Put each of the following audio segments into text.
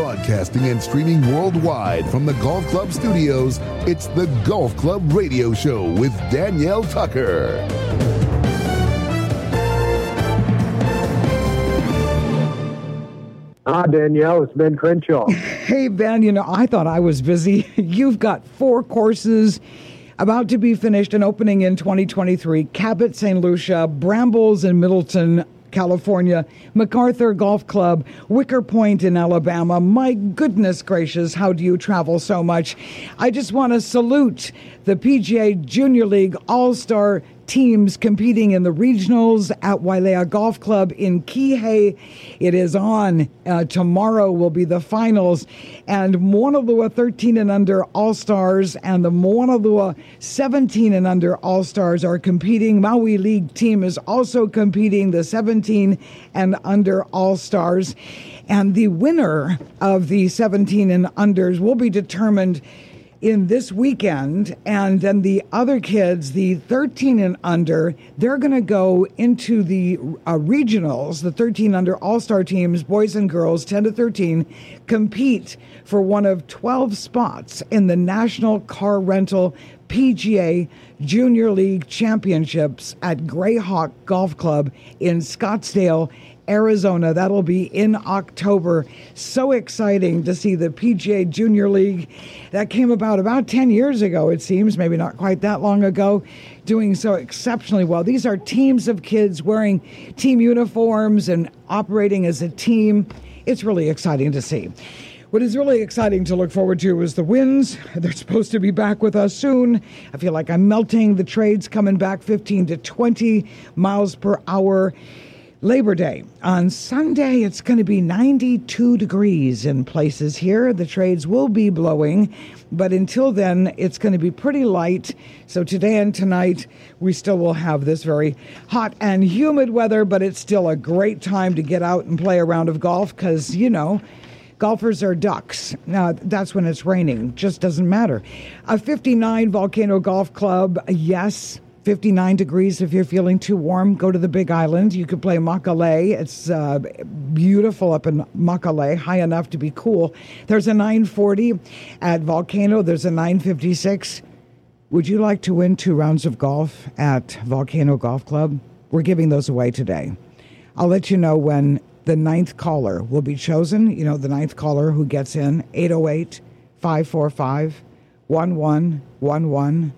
Broadcasting and streaming worldwide from the Golf Club studios, it's the Golf Club Radio Show with Danielle Tucker. Hi, Danielle. It's Ben Crenshaw. Hey, Ben, I thought I was busy. You've got 4 courses about to be finished and opening in 2023. Cabot, St. Lucia, Brambles in Middleton, California, MacArthur Golf Club, Wicker Point in Alabama. My goodness gracious, how do you travel so much? I just want to salute the PGA Junior League All-Star teams competing in the regionals at Wailea Golf Club in Kihei. It is on. Tomorrow will be the finals. And Mauna Lua 13 and under All-Stars and the Mauna Lua 17 and under All-Stars are competing. Maui League team is also competing, the 17 and under All-Stars. And the winner of the 17 and unders will be determined in this weekend, and then the other kids, the 13 and under, they're going to go into the regionals. The 13 under all-star teams, boys and girls, 10 to 13, compete for one of 12 spots in the National Car Rental PGA Junior League Championships at Greyhawk Golf Club in Scottsdale, Arizona. That'll be in October. So exciting to see the PGA Junior League that came about 10 years ago, it seems, maybe not quite that long ago, doing so exceptionally well. These are teams of kids wearing team uniforms and operating as a team. It's really exciting to see. What is really exciting to look forward to is the winds. They're supposed to be back with us soon. I feel like I'm melting. The trades coming back 15 to 20 miles per hour. Labor Day. On Sunday, it's going to be 92 degrees in places here. The trades will be blowing, but until then, it's going to be pretty light. So today and tonight, we still will have this very hot and humid weather, but it's still a great time to get out and play a round of golf because, golfers are ducks. Now, that's when it's raining. Just doesn't matter. A 59 Volcano Golf Club, yes. 59 degrees if you're feeling too warm. Go to the Big Island. You could play Makalei. It's beautiful up in Makalei, high enough to be cool. There's a 940 at Volcano. There's a 956. Would you like to win 2 rounds of golf at Volcano Golf Club? We're giving those away today. I'll let you know when the 9th caller will be chosen. The 9th caller who gets in, 808-545-1111,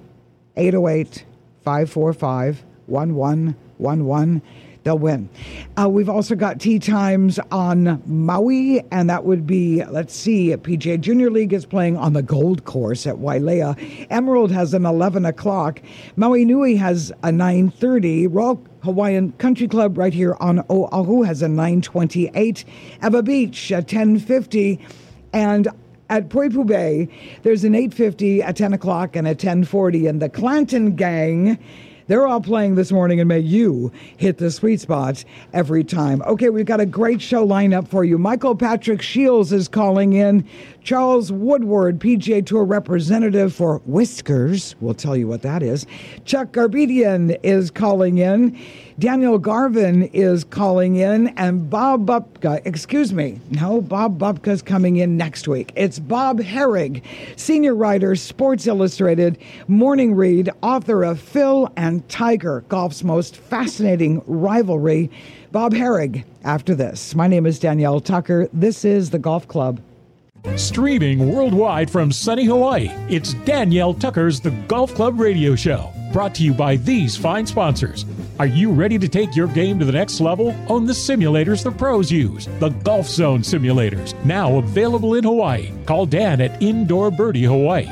808-545-1111. They'll win. We've also got tee times on Maui, and that would be, PGA Junior League is playing on the Gold Course at Wailea. Emerald has an 11 o'clock. Maui Nui has a 9:30. Royal Hawaiian Country Club right here on Oahu has a 9:28. Ewa Beach at 10:50. And at Poipu Bay, there's an 8:50, a 10 o'clock, and a 10:40. And the Clanton Gang, they're all playing this morning, and may you hit the sweet spot every time. Okay, we've got a great show lined up for you. Michael Patrick Shields is calling in. Charles Woodward, PGA Tour representative for Whiskers. We'll tell you what that is. Chuck Garbedian is calling in. Daniel Garvin is calling in. And Bob Bupka, Bob Bupka's coming in next week. It's Bob Herrig, senior writer, Sports Illustrated, morning read, author of Phil and Tiger, golf's most fascinating rivalry. Bob Herrig after this. My name is Danielle Tucker. This is The Golf Club. Streaming worldwide from sunny Hawaii, it's Danielle Tucker's The Golf Club Radio Show, brought to you by these fine sponsors. Are you ready to take your game to the next level? Own the simulators the pros use, the Golf Zone simulators, now available in Hawaii. Call Dan at Indoor Birdie Hawaii,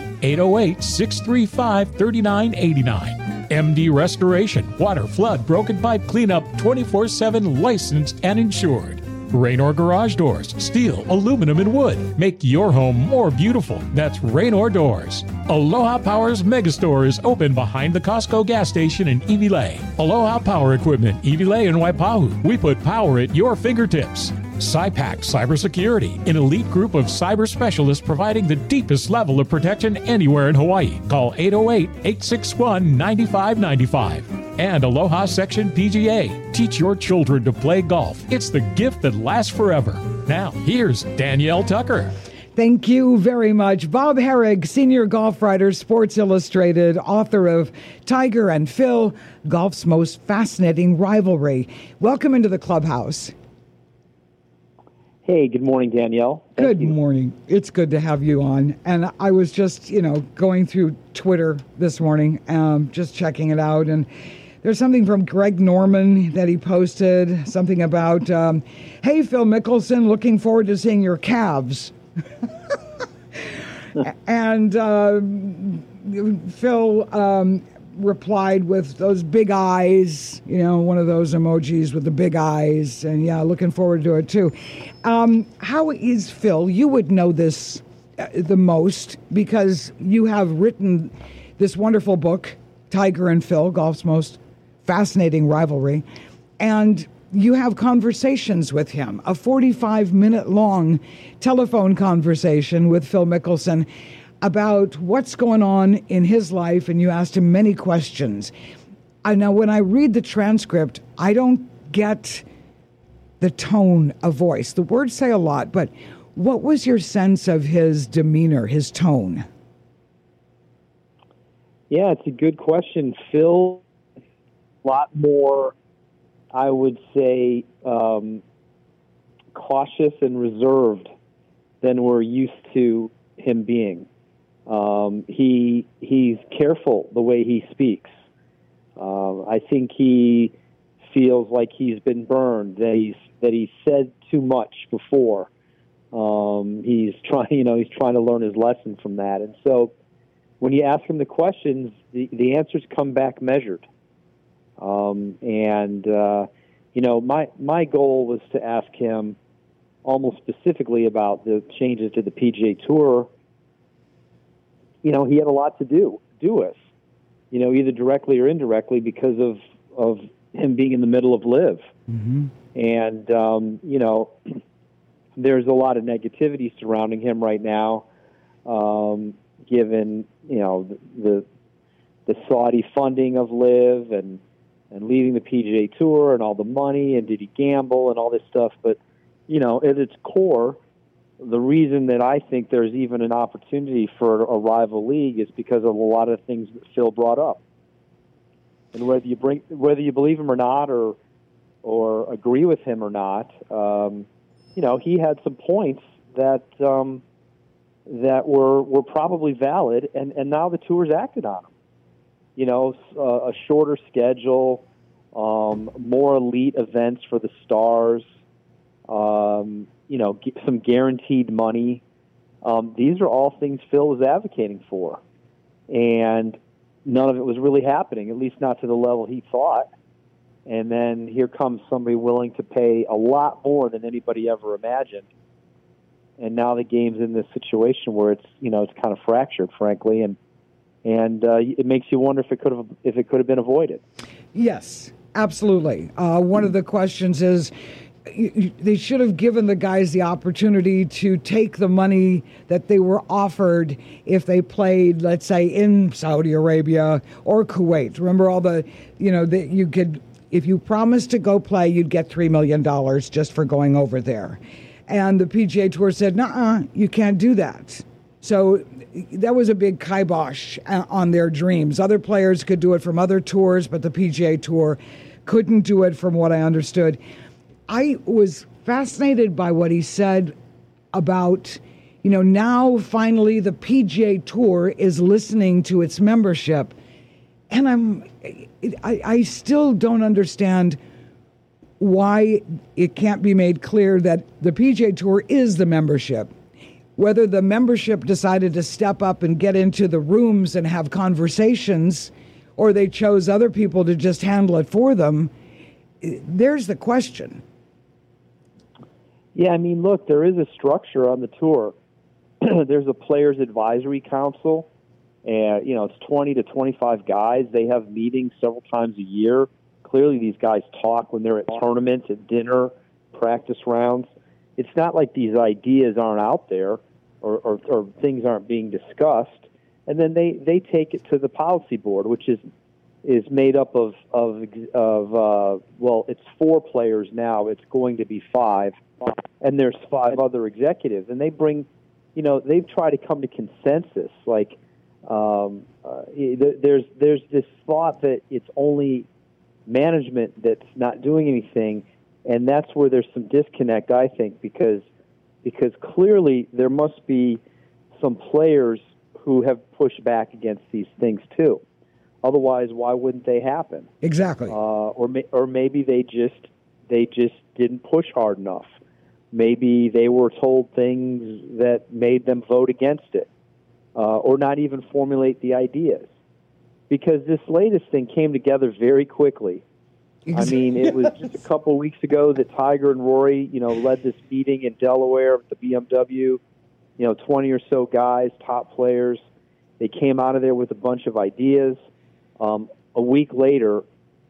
808-635-3989. MD Restoration, water, flood, broken pipe cleanup, 24/7 licensed and insured. Raynor Garage Doors, steel, aluminum, and wood. Make your home more beautiful. That's Raynor Doors. Aloha Power's Megastore is open behind the Costco gas station in Iwilei. Aloha Power Equipment, Iwilei and Waipahu. We put power at your fingertips. SciPac Cybersecurity, an elite group of cyber specialists providing the deepest level of protection anywhere in Hawaii. Call 808-861-9595. And Aloha Section PGA. Teach your children to play golf. It's the gift that lasts forever. Now, here's Danielle Tucker. Thank you very much. Bob Harig, senior golf writer, Sports Illustrated, author of Tiger and Phil, Golf's Most Fascinating Rivalry. Welcome into the clubhouse. Hey, good morning, Danielle. Good morning. It's good to have you on. And I was just, going through Twitter this morning, just checking it out. And there's something from Greg Norman that he posted, something about, hey, Phil Mickelson, looking forward to seeing your calves. And Phil replied with those big eyes, one of those emojis with the big eyes. And yeah, looking forward to it too. How is Phil? You would know this the most because you have written this wonderful book, Tiger and Phil, Golf's Most Fascinating Rivalry. And you have conversations with him, a 45-minute long telephone conversation with Phil Mickelson about what's going on in his life, and you asked him many questions. Now, when I read the transcript, I don't get the tone of voice. The words say a lot, but what was your sense of his demeanor, his tone? Yeah, it's a good question. Phil, a lot more, I would say, cautious and reserved than we're used to him being. He's careful the way he speaks. I think he feels like he's been burned, that he's said too much before. He's trying to learn his lesson from that. And so when you ask him the questions, the answers come back measured. My goal was to ask him almost specifically about the changes to the PGA Tour. He had a lot to do with, either directly or indirectly because of him being in the middle of LIV. Mm-hmm. And, there's a lot of negativity surrounding him right now, given, the Saudi funding of LIV and leaving the PGA Tour and all the money, and did he gamble and all this stuff. But, at its core, the reason that I think there's even an opportunity for a rival league is because of a lot of things that Phil brought up. And whether you believe him or not, or agree with him or not, he had some points that were probably valid, and now the tour's acted on them. A shorter schedule, more elite events for the stars, some guaranteed money. These are all things Phil was advocating for. And none of it was really happening, at least not to the level he thought. And then here comes somebody willing to pay a lot more than anybody ever imagined. And now the game's in this situation where it's kind of fractured, frankly, and it makes you wonder if it could have been avoided. Yes, absolutely. One of the questions is, they should have given the guys the opportunity to take the money that they were offered if they played, let's say, in Saudi Arabia or Kuwait. Remember all that you could, if you promised to go play, you'd get $3 million just for going over there. And the PGA Tour said, nuh-uh, you can't do that. So that was a big kibosh on their dreams. Other players could do it from other tours, but the PGA Tour couldn't do it, from what I understood. I was fascinated by what he said about, now finally the PGA Tour is listening to its membership. And I still don't understand why it can't be made clear that the PGA Tour is the membership. Whether the membership decided to step up and get into the rooms and have conversations, or they chose other people to just handle it for them, there's the question. Yeah, look, there is a structure on the tour. There's a players' advisory council, and it's 20 to 25 guys. They have meetings several times a year. Clearly, these guys talk when they're at tournaments, at dinner, practice rounds. It's not like these ideas aren't out there or things aren't being discussed. And then they take it to the policy board, which is is made up of well, it's 4 players now. It's going to be 5, and there's 5 other executives, and they bring, they've tried to come to consensus. Like, there's this thought that it's only management that's not doing anything, and that's where there's some disconnect, I think, because clearly there must be some players who have pushed back against these things too. Otherwise, why wouldn't they happen? Exactly. Or maybe they just didn't push hard enough. Maybe they were told things that made them vote against it, or not even formulate the ideas. Because this latest thing came together very quickly. I mean, it was just a couple of weeks ago that Tiger and Rory, led this meeting in Delaware at the BMW. 20 or so guys, top players. They came out of there with a bunch of ideas. A week later,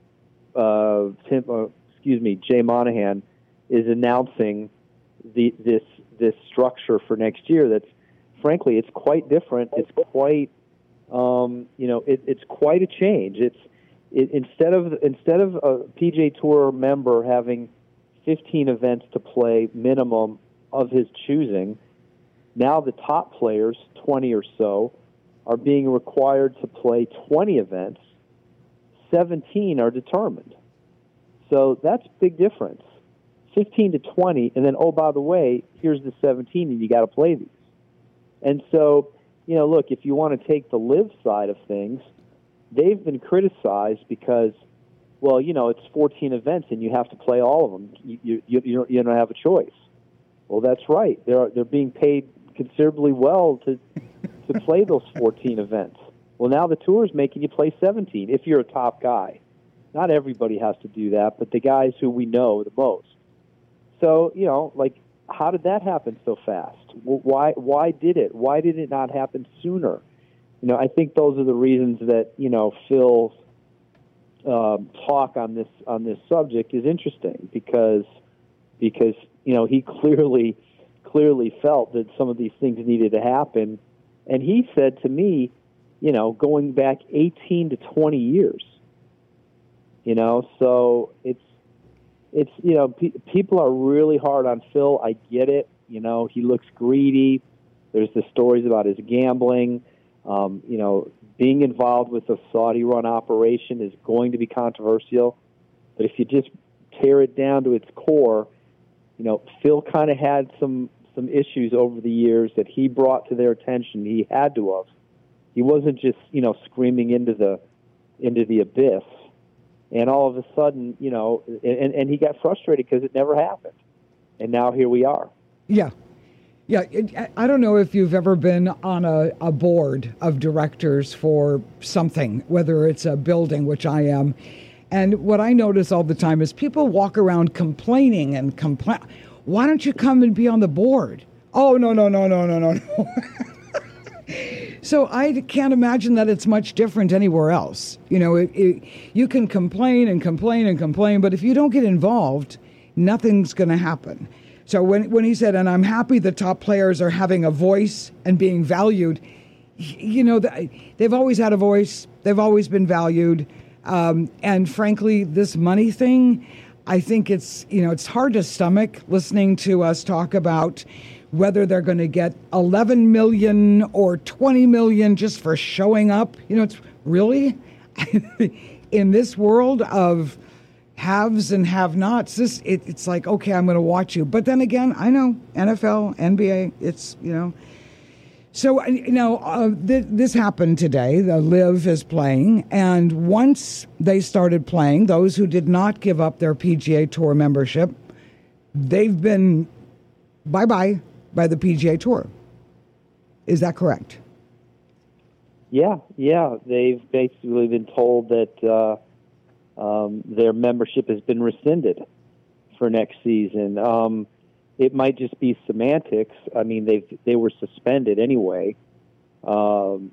Jay Monahan is announcing this structure for next year. That's, frankly, it's quite different. It's quite, it's quite a change. Instead of a PGA Tour member having 15 events to play minimum of his choosing, now the top players, 20 or so, are being required to play 20 events. 17 are determined. So that's a big difference. 15 to 20, and then, oh, by the way, here's the 17, and you got to play these. And so, look, if you want to take the live side of things, they've been criticized because, well, it's 14 events, and you have to play all of them. You don't have a choice. Well, that's right. They're being paid considerably well to play those 14 events. Well, now the tour is making you play 17 if you're a top guy. Not everybody has to do that, but the guys who we know the most. So, how did that happen so fast? Why did it? Why did it not happen sooner? I think those are the reasons that, Phil's talk on this subject is interesting because he clearly felt that some of these things needed to happen. And he said to me, going back 18 to 20 years, so it's people are really hard on Phil. I get it. He looks greedy. There's the stories about his gambling. Being involved with a Saudi-run operation is going to be controversial. But if you just tear it down to its core, Phil kind of had some issues over the years that he brought to their attention. He had to have. He wasn't just, screaming into the abyss. And all of a sudden, and he got frustrated because it never happened. And now here we are. Yeah. Yeah, I don't know if you've ever been on a board of directors for something, whether it's a building, which I am. And what I notice all the time is people walk around complaining and complain. Why don't you come and be on the board? Oh, no. So I can't imagine that it's much different anywhere else. You can complain and complain and complain, but if you don't get involved, nothing's going to happen. So when he said, and I'm happy the top players are having a voice and being valued, they've always had a voice. They've always been valued. And frankly, this money thing, I think it's hard to stomach listening to us talk about whether they're going to get 11 million or 20 million just for showing up. It's really in this world of haves and have-nots, it's like, okay, I'm going to watch you. But then again, I know NFL, NBA, it's, So, this happened today. The LIV is playing, and once they started playing, those who did not give up their PGA Tour membership, they've been bye-bye by the PGA Tour. Is that correct? Yeah. They've basically been told that their membership has been rescinded for next season. It might just be semantics. I mean, they were suspended anyway. I'm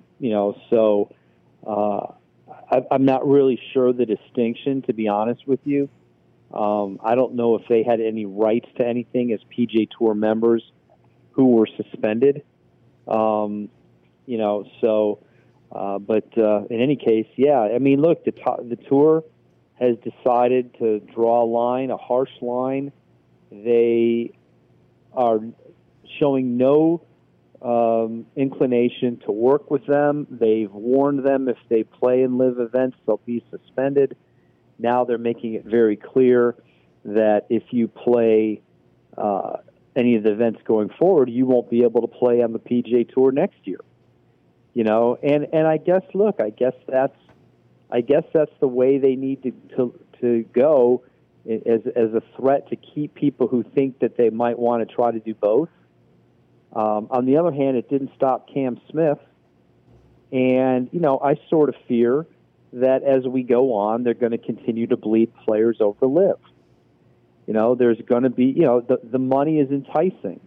not really sure the distinction, to be honest with you. I don't know if they had any rights to anything as PGA Tour members who were suspended. But in any case, yeah. I mean, look, the tour has decided to draw a line, a harsh line. They are showing no inclination to work with them. They've warned them if they play in live events, they'll be suspended. Now they're making it very clear that if you play any of the events going forward, you won't be able to play on the PGA Tour next year. You know, and I guess, look, I guess that's the way they need to go as a threat to keep people who think that they might want to try to do both. On the other hand, it didn't stop Cam Smith, and you know, I sort of fear that as we go on, they're going to continue to bleed players over LIV. You know, there's going to be, you know, the money is enticing,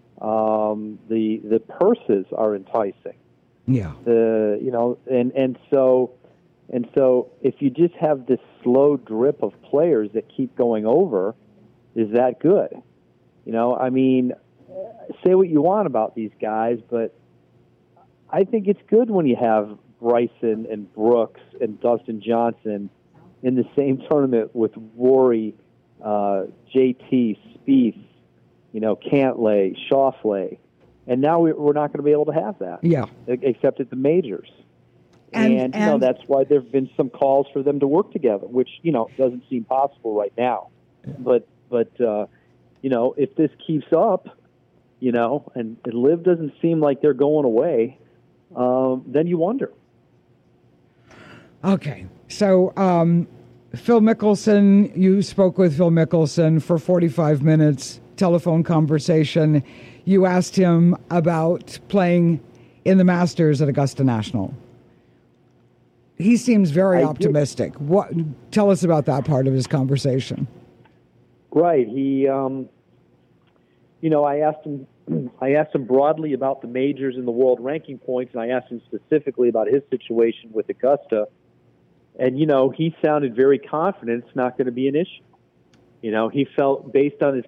the purses are enticing. Yeah. And so if you just have this slow drip of players that keep going over, is that good? You know, I mean, say what you want about these guys, but I think it's good when you have Bryson and Brooks and Dustin Johnson in the same tournament with Rory, JT, Spieth, you know, Cantlay, Schauffele. And now we're not going to be able to have that. Yeah. Except at the majors. And you know, that's why there have been some calls for them to work together, which, you know, doesn't seem possible right now. Yeah. But you know, if this keeps up, you know, and LIV doesn't seem like they're going away, then you wonder. Okay. So Phil Mickelson, you spoke with Phil Mickelson for 45 minutes, telephone conversation. You asked him about playing in the Masters at Augusta National. He seems very optimistic. Tell us about that part of his conversation. Right. He, you know, I asked him broadly about the majors and the world ranking points, and I asked him specifically about his situation with Augusta. And, you know, he sounded very confident it's not going to be an issue. You know, he felt, based on his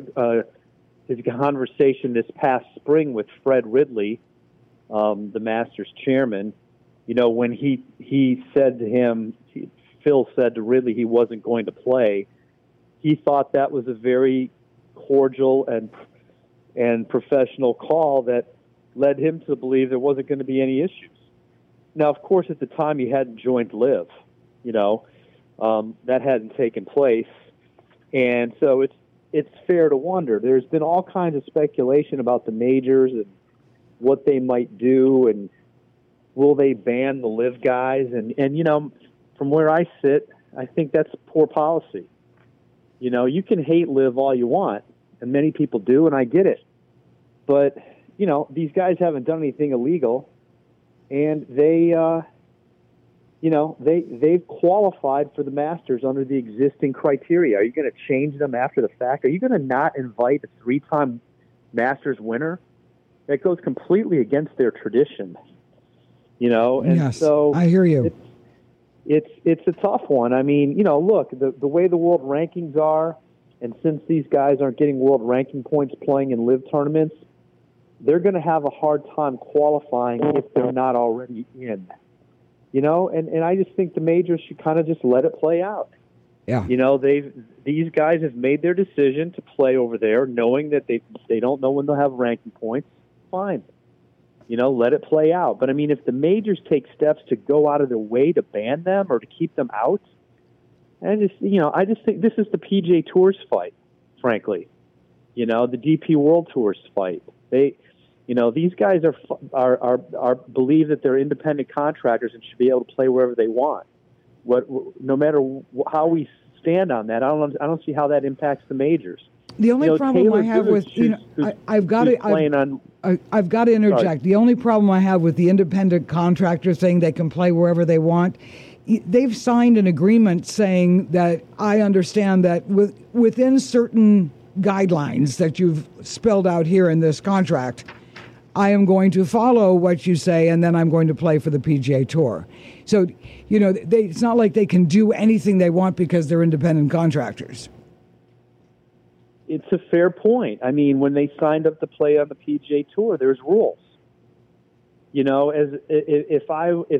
conversation this past spring with Fred Ridley, the Masters chairman, you know, when he said to him, Phil said to Ridley he wasn't going to play, he thought that was a very cordial and professional call that led him to believe there wasn't going to be any issues. Now, of course, at the time he hadn't joined LIV, you know, that hadn't taken place. And so it's fair to wonder. There's been all kinds of speculation about the majors and what they might do, and will they ban the LIV guys? And you know, from where I sit, I think that's poor policy. You know, you can hate LIV all you want, and many people do, and I get it. But, you know, these guys haven't done anything illegal, and they, you know, they've qualified for the Masters under the existing criteria. Are you going to change them after the fact? Are you going to not invite a 3-time Masters winner? That goes completely against their tradition, you know. And yes, so I hear you. It's a tough one. I mean, you know, look, the way the world rankings are, and since these guys aren't getting world ranking points playing in LIV tournaments, they're going to have a hard time qualifying if they're not already in. You know, and I just think the majors should kind of just let it play out. Yeah. You know, these guys have made their decision to play over there, knowing that they don't know when they'll have ranking points. Fine. You know, let it play out. But I mean, if the majors take steps to go out of their way to ban them or to keep them out, I just think this is the PGA Tour's fight, frankly. You know, the DP World Tour's fight. You know, these guys are believe that they're independent contractors and should be able to play wherever they want. No matter how we stand on that, I don't see how that impacts the majors. The only problem Taylor I have Gooch, I've got to interject. Sorry. The only problem I have with the independent contractors saying they can play wherever they want, they've signed an agreement saying that I understand that within certain guidelines that you've spelled out here in this contract, I am going to follow what you say, and then I'm going to play for the PGA Tour. So, you know, it's not like they can do anything they want because they're independent contractors. It's a fair point. I mean, when they signed up to play on the PGA Tour, there's rules. You know, as if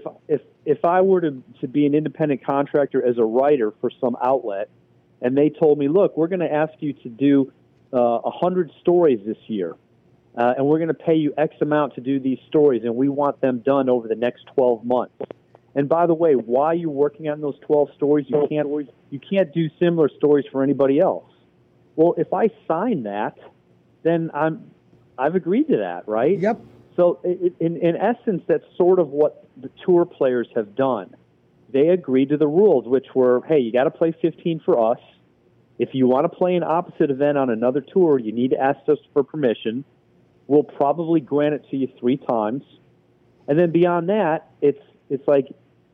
I were to be an independent contractor as a writer for some outlet, and they told me, look, we're going to ask you to do 100 stories this year, and we're going to pay you X amount to do these stories, and we want them done over the next 12 months. And by the way, while you're working on those 12 stories, you can't do similar stories for anybody else. Well, if I sign that, then I've agreed to that, right? Yep. So in essence, that's sort of what the tour players have done. They agreed to the rules, which were, hey, you got to play 15 for us. If you want to play an opposite event on another tour, you need to ask us for permission. We'll probably grant it to you 3 times. And then beyond that, it's like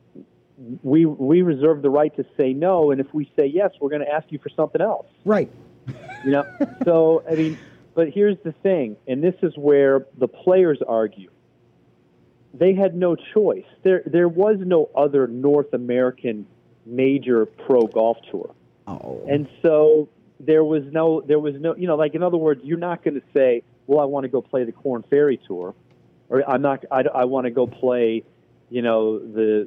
we reserve the right to say no, and if we say yes, we're going to ask you for something else. Right. You know, so, I mean, but here's the thing, and this is where the players argue. They had no choice. There was no other North American major pro golf tour. Oh. And so there was no, you know, like, in other words, you're not going to say, well, I want to go play the Korn Ferry Tour, or I want to go play, the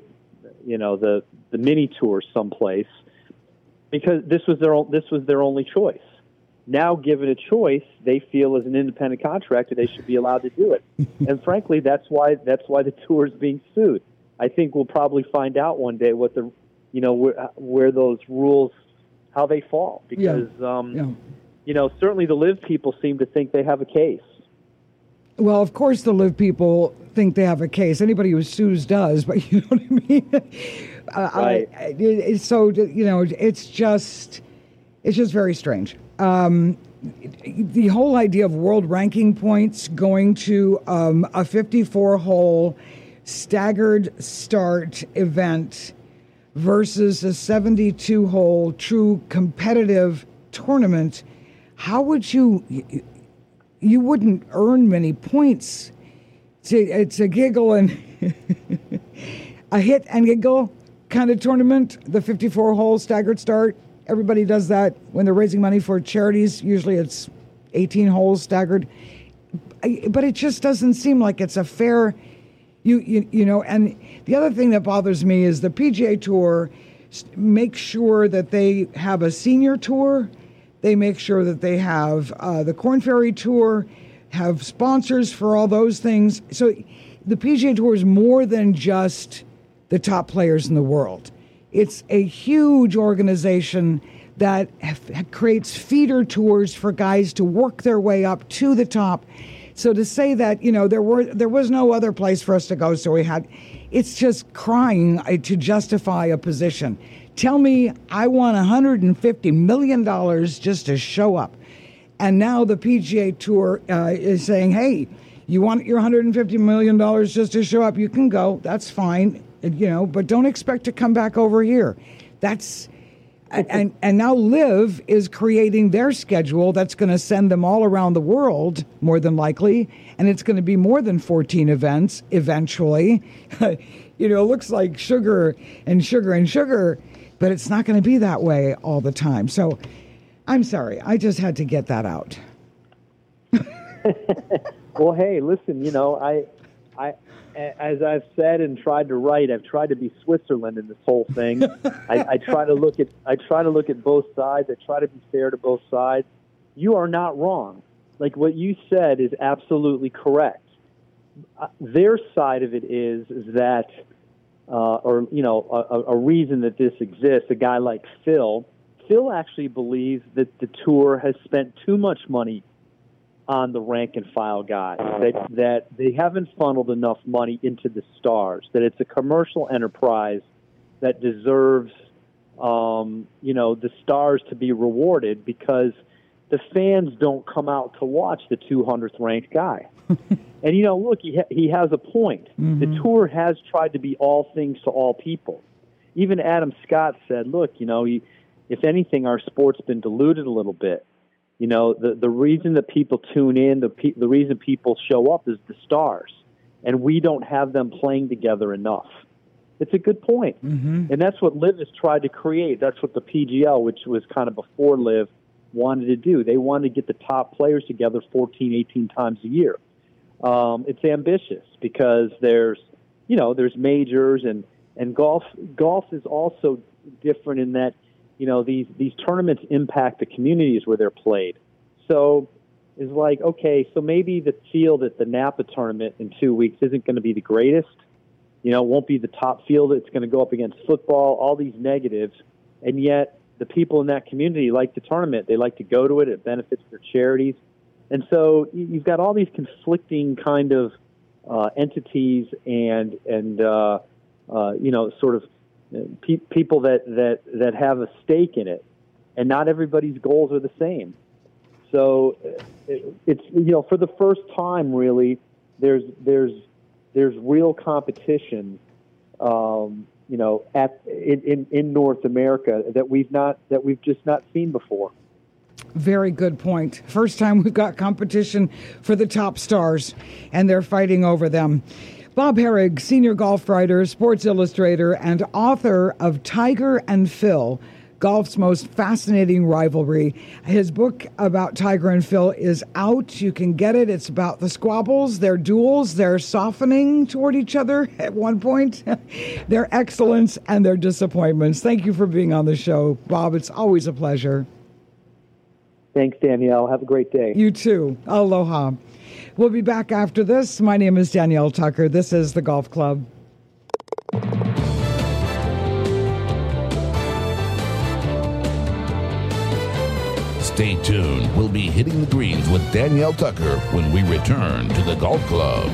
mini tour someplace, because this was their only choice. Now, given a choice, they feel as an independent contractor they should be allowed to do it. And frankly, that's why the tour is being sued. I think we'll probably find out one day what the, where those rules, how they fall, because certainly the LIV people seem to think they have a case. Well, of course, the LIV people think they have a case. Anybody who sues does, but you know what I mean. Right. It's just very strange. The whole idea of world ranking points going to a 54-hole staggered start event versus a 72-hole true competitive tournament, how would you wouldn't earn many points. It's a giggle and a hit and giggle kind of tournament, the 54-hole staggered start. Everybody does that when they're raising money for charities. Usually it's 18 holes staggered. But it just doesn't seem like it's a fair, and the other thing that bothers me is the PGA Tour makes sure that they have a senior tour. They make sure that they have the Korn Ferry Tour, have sponsors for all those things. So the PGA Tour is more than just the top players in the world. It's a huge organization that creates feeder tours for guys to work their way up to the top. So to say that, there was no other place for us to go, so it's just crying to justify a position. Tell me I want $150 million just to show up. And now the PGA Tour is saying, hey, you want your $150 million just to show up? You can go. That's fine. But don't expect to come back over here. And now LIV is creating their schedule that's going to send them all around the world, more than likely, and it's going to be more than 14 events eventually. It looks like sugar and sugar and sugar, but it's not going to be that way all the time. So I'm sorry. I just had to get that out. Well, hey, listen, I as I've said and tried to write, I've tried to be Switzerland in this whole thing. I try to look at both sides. I try to be fair to both sides. You are not wrong. Like, what you said is absolutely correct. Their side of it is that, a reason that this exists. A guy like Phil actually believes that the tour has spent too much money on the rank and file guys, that they haven't funneled enough money into the stars, that it's a commercial enterprise that deserves, the stars to be rewarded, because the fans don't come out to watch the 200th ranked guy. And, look, he has a point. Mm-hmm. The tour has tried to be all things to all people. Even Adam Scott said, look, if anything, our sport's been diluted a little bit. The reason that people tune in, the reason people show up is the stars, and we don't have them playing together enough. It's a good point. Mm-hmm. And that's what LIV has tried to create. That's what the PGL, which was kind of before LIV, wanted to do. They wanted to get the top players together 14, 18 times a year. it's ambitious because there's majors and golf is also different in that, these tournaments impact the communities where they're played. So it's like, okay, so maybe the field at the Napa tournament in 2 weeks isn't going to be the greatest. Won't be the top field. It's going to go up against football, all these negatives. And yet the people in that community like the tournament. They like to go to it. It benefits their charities. And so you've got all these conflicting kind of entities and sort of people that have a stake in it. And not everybody's goals are the same. So it's for the first time, really, there's real competition, in North America that we've just not seen before. Very good point. First time we've got competition for the top stars, and they're fighting over them. Bob Harig, senior golf writer, Sports Illustrator, and author of Tiger and Phil, Golf's Most Fascinating Rivalry. His book about Tiger and Phil is out. You can get it. It's about the squabbles, their duels, their softening toward each other at one point, their excellence and their disappointments. Thank you for being on the show, Bob. It's always a pleasure. Thanks, Danielle. Have a great day. You too. Aloha. We'll be back after this. My name is Danielle Tucker. This is The Golf Club. Stay tuned. We'll be hitting the greens with Danielle Tucker when we return to The Golf Club.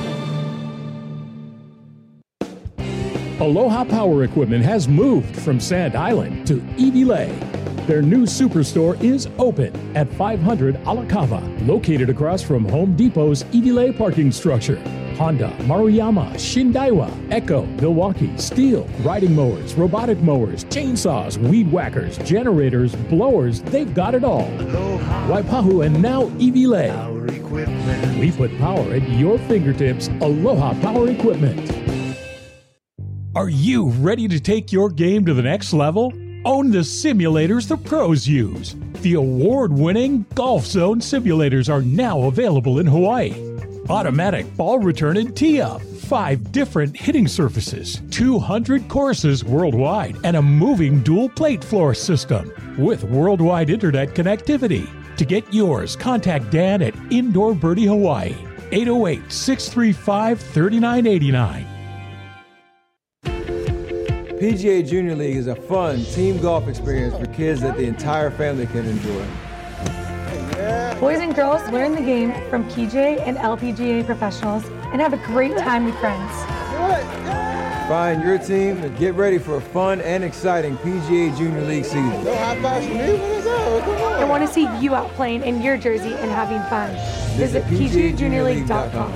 Aloha Power Equipment has moved from Sand Island to Iwilei. Their new superstore is open at 500 Alakava, located across from Home Depot's Iwilei parking structure. Honda, Maruyama, Shindaiwa, Echo, Milwaukee, Steel, riding mowers, robotic mowers, chainsaws, weed whackers, generators, blowers, they've got it all. Waipahu and now Iwilei. We put power at your fingertips. Aloha Power Equipment. Are you ready to take your game to the next level? Own the simulators the pros use. The award-winning Golf Zone simulators are now available in Hawaii. Automatic ball return and tee-up, 5 different hitting surfaces, 200 courses worldwide, and a moving dual plate floor system with worldwide internet connectivity. To get yours, contact Dan at Indoor Birdie Hawaii, 808-635-3989. PGA Junior League is a fun team golf experience for kids that the entire family can enjoy. Boys and girls learn the game from PGA and LPGA professionals and have a great time with friends. Find your team and get ready for a fun and exciting PGA Junior League season. I want to see you out playing in your jersey and having fun. Visit PGAJuniorLeague.com.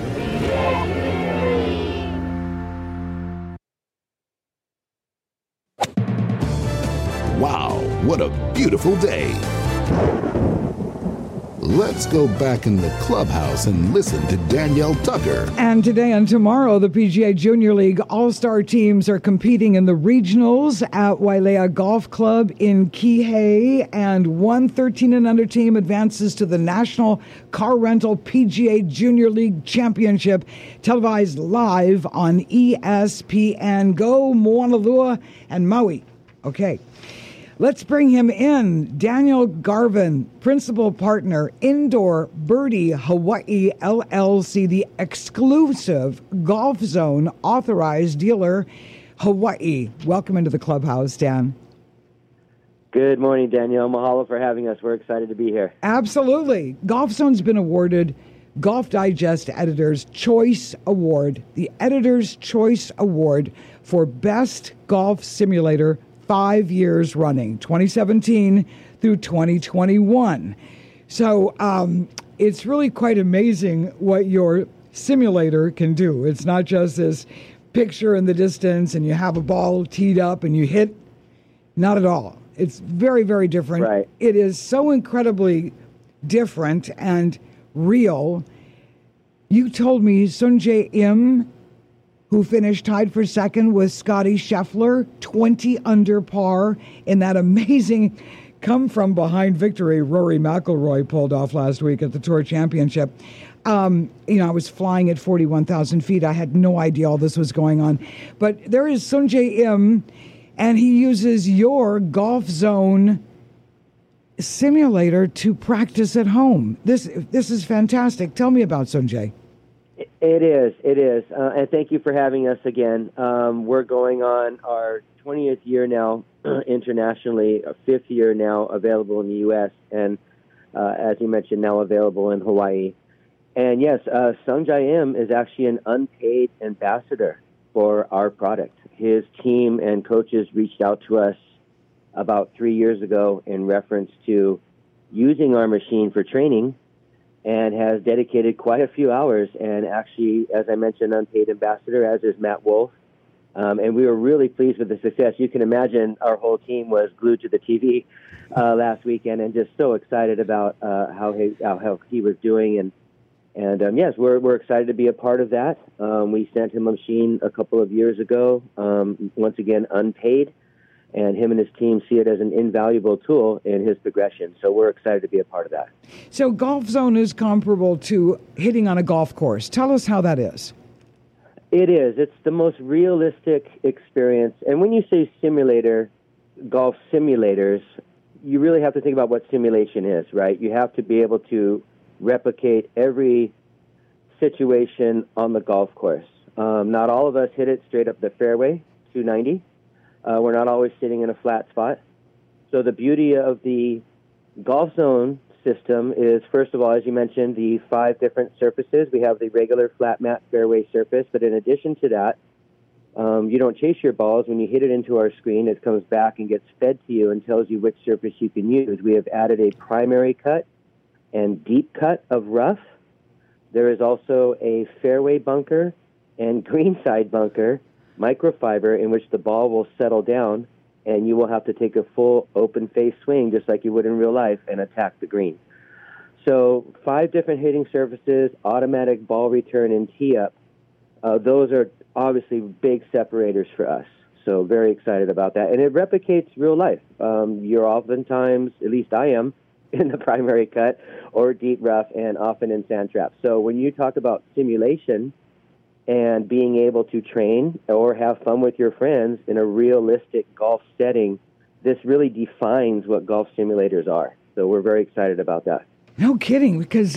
Wow, what a beautiful day. Let's go back in the clubhouse and listen to Danielle Tucker. And today and tomorrow, the PGA Junior League All-Star teams are competing in the regionals at Wailea Golf Club in Kihei, and one 13 and under team advances to the National Car Rental PGA Junior League Championship, televised live on ESPN. Go Moanalua and Maui. Okay. Let's bring him in. Daniel Garvin, principal partner, Indoor Birdie Hawaii LLC, the exclusive Golf Zone authorized dealer, Hawaii. Welcome into the clubhouse, Dan. Good morning, Danielle. Mahalo for having us. We're excited to be here. Absolutely. Golf Zone's been awarded Golf Digest Editor's Choice Award, the Editor's Choice Award for Best Golf Simulator 5 years running, 2017 through 2021. So it's really quite amazing what your simulator can do. It's not just this picture in the distance and you have a ball teed up and you hit. Not at all. It's very, very different. Right. It is so incredibly different and real. You told me Sungjae Im, who finished tied for second with Scotty Scheffler, 20 under par in that amazing come-from-behind victory Rory McIlroy pulled off last week at the Tour Championship. I was flying at 41,000 feet. I had no idea all this was going on. But there is Sungjae Im, and he uses your Golf Zone simulator to practice at home. This is fantastic. Tell me about Sungjae. It is. And thank you for having us again. We're going on our 20th year now internationally, our 5th year now available in the U.S., and as you mentioned, now available in Hawaii. And yes, Sungjae Im is actually an unpaid ambassador for our product. His team and coaches reached out to us about 3 years ago in reference to using our machine for training, and has dedicated quite a few hours, and actually, as I mentioned, unpaid ambassador, as is Matt Wolf. And we were really pleased with the success. You can imagine our whole team was glued to the TV last weekend and just so excited about how he was doing. And yes, we're excited to be a part of that. We sent him a machine a couple of years ago, once again unpaid, and him and his team see it as an invaluable tool in his progression. So we're excited to be a part of that. So Golf Zone is comparable to hitting on a golf course. Tell us how that is. It is. It's the most realistic experience. And when you say simulator, golf simulators, you really have to think about what simulation is, right? You have to be able to replicate every situation on the golf course. Not all of us hit it straight up the fairway, 290. We're not always sitting in a flat spot. So the beauty of the Golf Zone system is, first of all, as you mentioned, the 5 different surfaces. We have the regular flat mat fairway surface, but in addition to that, you don't chase your balls. When you hit it into our screen, it comes back and gets fed to you and tells you which surface you can use. We have added a primary cut and deep cut of rough. There is also a fairway bunker and greenside bunker microfiber in which the ball will settle down, and you will have to take a full open face swing just like you would in real life and attack the green. So 5 different hitting surfaces, automatic ball return and tee up. Those are obviously big separators for us. So very excited about that. And it replicates real life. You're oftentimes, at least I am, in the primary cut or deep rough and often in sand traps. So when you talk about simulation and being able to train or have fun with your friends in a realistic golf setting, this really defines what golf simulators are. So we're very excited about that. No kidding, because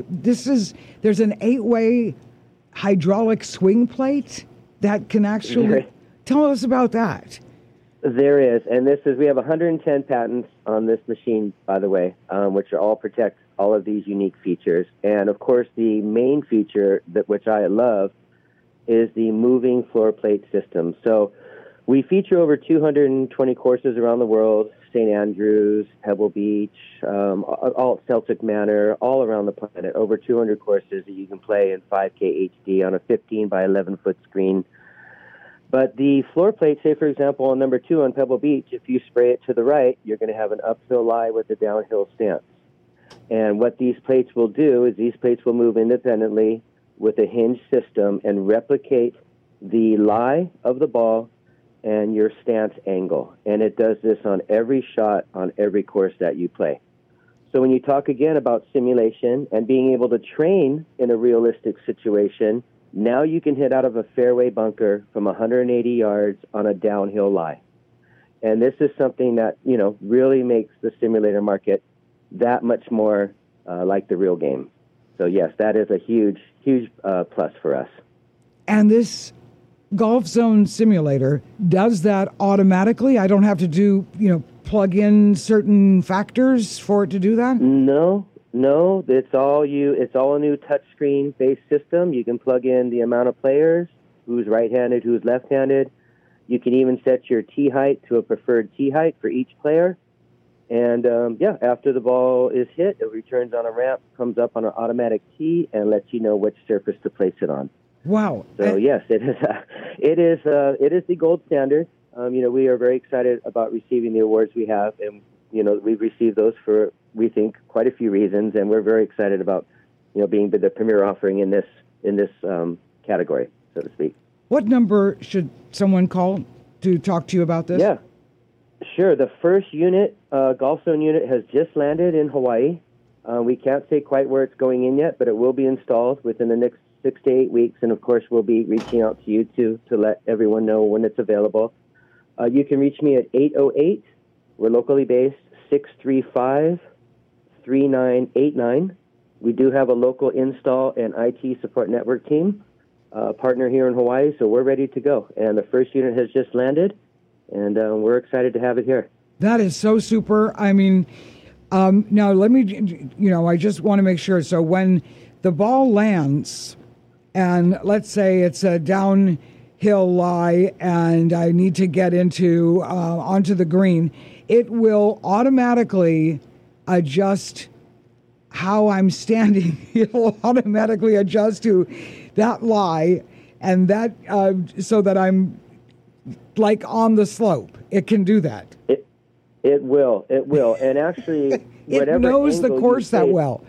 there's an 8-way hydraulic swing plate that can actually... Tell us about that. There is, and we have 110 patents on this machine, by the way, which all protect all of these unique features. And of course, the main feature which I love is the moving floor plate system. So we feature over 220 courses around the world: St. Andrews, Pebble Beach, all Celtic Manor, all around the planet. Over 200 courses that you can play in 5K HD on a 15 by 11 foot screen. But the floor plate, say for example on number 2 on Pebble Beach, if you spray it to the right, you're going to have an uphill lie with a downhill stance. And what these plates will do is these plates will move independently with a hinge system and replicate the lie of the ball and your stance angle. And it does this on every shot on every course that you play. So when you talk again about simulation and being able to train in a realistic situation, now you can hit out of a fairway bunker from 180 yards on a downhill lie. And this is something that, really makes the simulator market that much more like the real game. So yes, that is a huge plus for us. And this Golf Zone simulator does that automatically? I don't have to plug in certain factors for it to do that? No, it's all a new touchscreen based system. You can plug in the amount of players, who's right-handed, who's left-handed. You can even set your tee height to a preferred tee height for each player. And after the ball is hit, it returns on a ramp, comes up on an automatic tee, and lets you know which surface to place it on. Wow! So yes, it is the gold standard. We are very excited about receiving the awards we have, and we've received those for, we think, quite a few reasons, and we're very excited about being the premier offering in this category, so to speak. What number should someone call to talk to you about this? Yeah. Sure. The first unit, Golf Zone unit, has just landed in Hawaii. We can't say quite where it's going in yet, but it will be installed within the next 6 to 8 weeks. And, of course, we'll be reaching out to you to let everyone know when it's available. You can reach me at 808. We're locally based, 635-3989. We do have a local install and IT support network team partner here in Hawaii, so we're ready to go. And the first unit has just landed, and we're excited to have it here. That is so super. I mean, now let me, I just want to make sure. So when the ball lands, and let's say it's a downhill lie, and I need to get onto the green, it will automatically adjust how I'm standing. It'll automatically adjust to that lie, and that so that I'm like on the slope. It can do that. It will, and actually, it knows the course that well.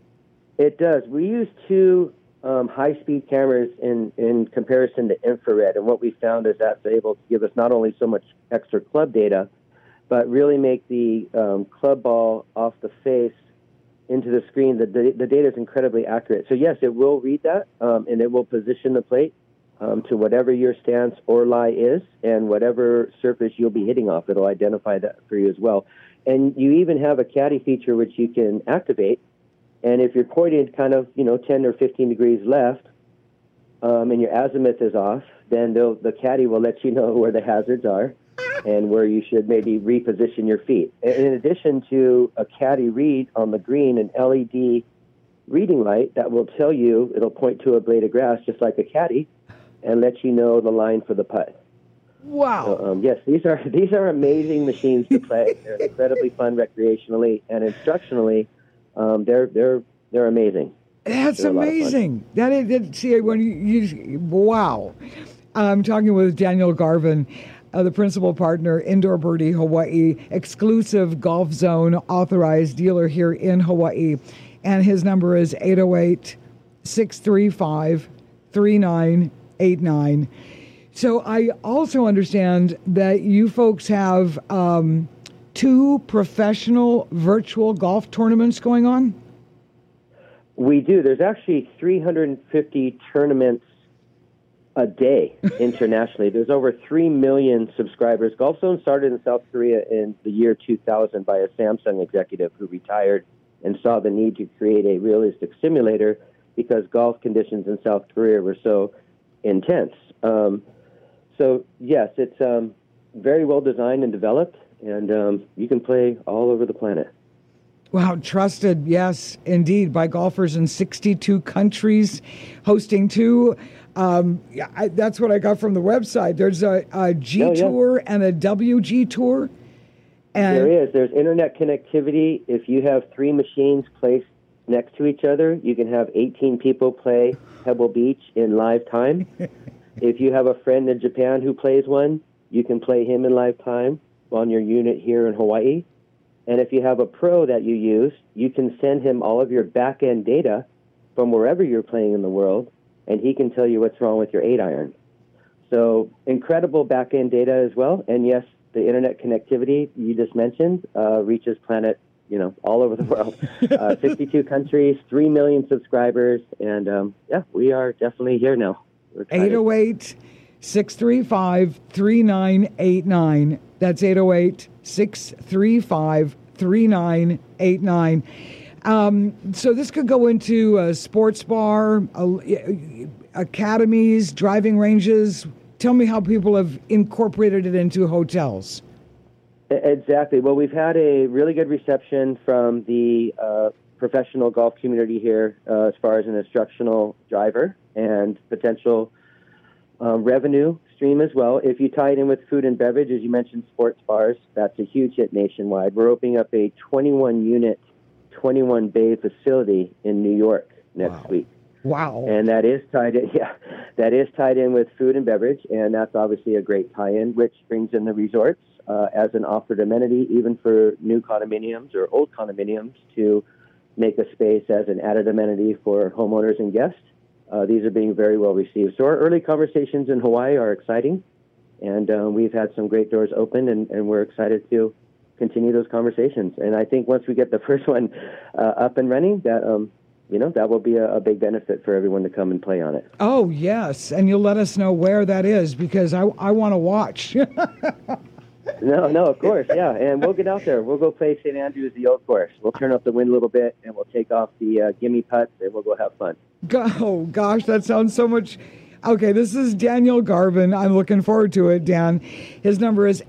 It does. We use two high-speed cameras in comparison to infrared, and what we found is that's able to give us not only so much extra club data, but really make the club ball off the face into the screen. The data is incredibly accurate. So yes, it will read that, and it will position the plate to whatever your stance or lie is, and whatever surface you'll be hitting off, it'll identify that for you as well. And you even have a caddy feature which you can activate. And if you're pointed kind of 10 or 15 degrees left, and your azimuth is off, then the caddy will let you know where the hazards are and where you should maybe reposition your feet. In addition to a caddy read on the green, an LED reading light that will tell you, it'll point to a blade of grass just like a caddy and let you know the line for the putt. Wow. So, yes, these are amazing machines to play. They're incredibly fun recreationally and instructionally. They're amazing. That's amazing. That is, see, when you wow. I'm talking with Daniel Garvin, the principal partner, Indoor Birdie Hawaii, exclusive Golf Zone authorized dealer here in Hawaii. And his number is 808-635-3989. So I also understand that you folks have 2 professional virtual golf tournaments going on? We do. There's actually 350 tournaments a day internationally. There's over 3 million subscribers. Golf Zone started in South Korea in the year 2000 by a Samsung executive who retired and saw the need to create a realistic simulator because golf conditions in South Korea were so intense. So, yes, it's very well designed and developed, and you can play all over the planet. Wow, trusted, yes, indeed, by golfers in 62 countries, hosting 2. That's what I got from the website. There's a G Tour and a WG Tour. And there is. There's internet connectivity. If you have 3 machines placed next to each other, you can have 18 people play Pebble Beach in live time. If you have a friend in Japan who plays one, you can play him in live time on your unit here in Hawaii. And if you have a pro that you use, you can send him all of your back-end data from wherever you're playing in the world, and he can tell you what's wrong with your 8-iron. So incredible back-end data as well. And yes, the internet connectivity you just mentioned reaches planet, all over the world. 62 countries, 3 million subscribers, and we are definitely here now. 808-635-3989. That's 808-635-3989. So this could go into a sports bar, academies, driving ranges. Tell me how people have incorporated it into hotels. Exactly. Well, we've had a really good reception from the professional golf community here as far as an instructional driver and potential revenue stream as well. If you tie it in with food and beverage, as you mentioned, sports bars, that's a huge hit nationwide. We're opening up a 21-unit, 21-bay facility in New York next week. Wow. And that is tied in with food and beverage, and that's obviously a great tie-in, which brings in the resorts as an offered amenity, even for new condominiums or old condominiums, to make a space as an added amenity for homeowners and guests. These are being very well received. So our early conversations in Hawaii are exciting, and we've had some great doors open, and we're excited to continue those conversations. And I think once we get the first one up and running, that that will be a big benefit for everyone to come and play on it. Oh, yes. And you'll let us know where that is, because I want to watch. No, of course, yeah. And we'll get out there. We'll go play St. Andrews, the old course. We'll turn up the wind a little bit, and we'll take off the gimme putts, and we'll go have fun. Oh, gosh, that sounds so much... Okay, this is Daniel Garvin. I'm looking forward to it, Dan. His number is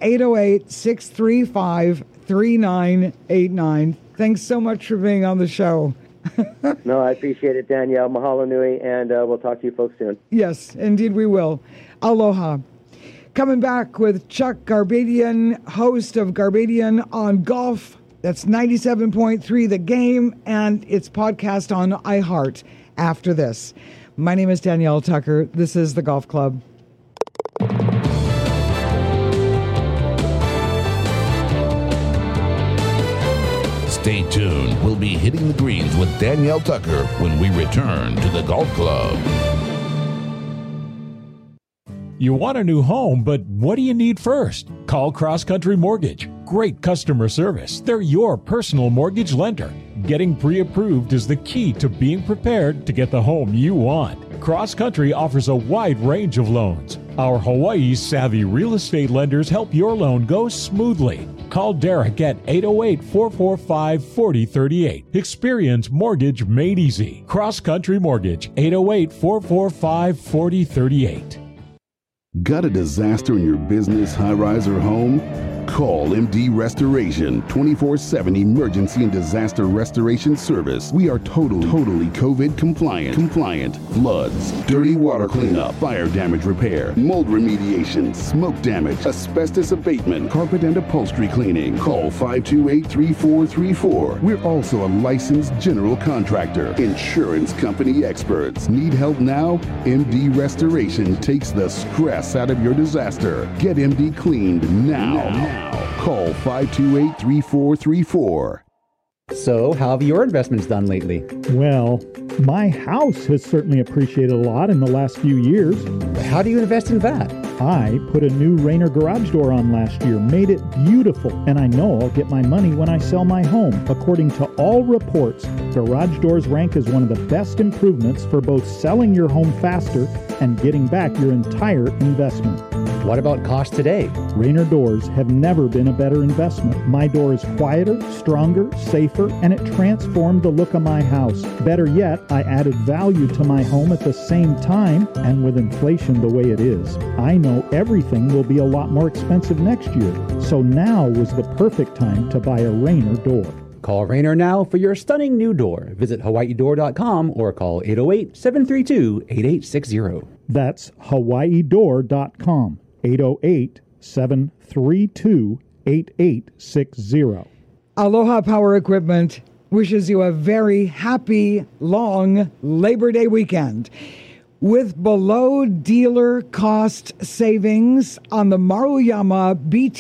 808-635-3989. Thanks so much for being on the show. No, I appreciate it, Danielle. Mahalo nui, and we'll talk to you folks soon. Yes, indeed we will. Aloha. Coming back with Chuck Garbadian, host of Garbadian on Golf. That's 97.3 The Game, and it's podcast on iHeart after this. My name is Danielle Tucker. This is the Golf Club. Stay tuned. We'll be hitting the greens with Danielle Tucker when we return to the Golf Club. You want a new home, but what do you need first? Call Cross Country Mortgage. Great customer service. They're your personal mortgage lender. Getting pre-approved is the key to being prepared to get the home you want. Cross Country offers a wide range of loans. Our Hawaii savvy real estate lenders help your loan go smoothly. Call Derek at 808-445-4038. Experience mortgage made easy. Cross Country Mortgage, 808-445-4038. Got a disaster in your business, high-rise, or home? Call MD Restoration, 24/7 emergency and disaster restoration service. We are totally COVID compliant. Floods, dirty water cleanup, fire damage repair, mold remediation, smoke damage, asbestos abatement, carpet and upholstery cleaning. Call 528-3434. We're also a licensed general contractor. Insurance company experts. Need help now? MD Restoration takes the stress out of your disaster. Get MD cleaned now. Call 528-3434. So, how have your investments done lately? Well, my house has certainly appreciated a lot in the last few years. How do you invest in that? I put a new Rainer garage door on last year, made it beautiful, and I know I'll get my money when I sell my home. According to all reports, garage doors rank as one of the best improvements for both selling your home faster and getting back your entire investment. What about cost today? Rainer doors have never been a better investment. My door is quieter, stronger, safer, and it transformed the look of my house. Better yet, I added value to my home at the same time, and with inflation the way it is, I know everything will be a lot more expensive next year. So now was the perfect time to buy a Rainer door. Call Rainer now for your stunning new door. Visit hawaiidoor.com or call 808-732-8860. That's hawaiidoor.com. 808-732-8860. Aloha Power Equipment wishes you a very happy, long Labor Day weekend. With below dealer cost savings on the Maruyama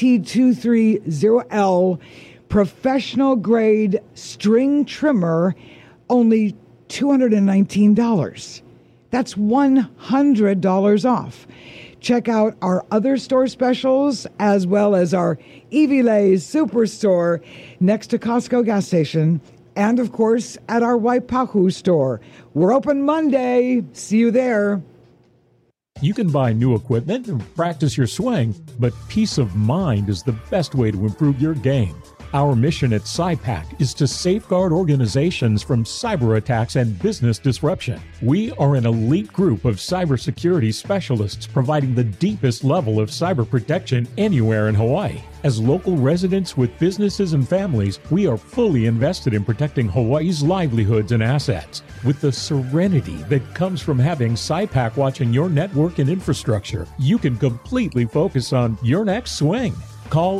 BT230L professional grade string trimmer, only $219. That's $100 off. Check out our other store specials as well as our Iwilei Superstore next to Costco gas station and, of course, at our Waipahu store. We're open Monday. See you there. You can buy new equipment and practice your swing, but peace of mind is the best way to improve your game. Our mission at SciPac is to safeguard organizations from cyber attacks and business disruption. We are an elite group of cybersecurity specialists providing the deepest level of cyber protection anywhere in Hawaii. As local residents with businesses and families, we are fully invested in protecting Hawaii's livelihoods and assets. With the serenity that comes from having SciPac watching your network and infrastructure, you can completely focus on your next swing. Call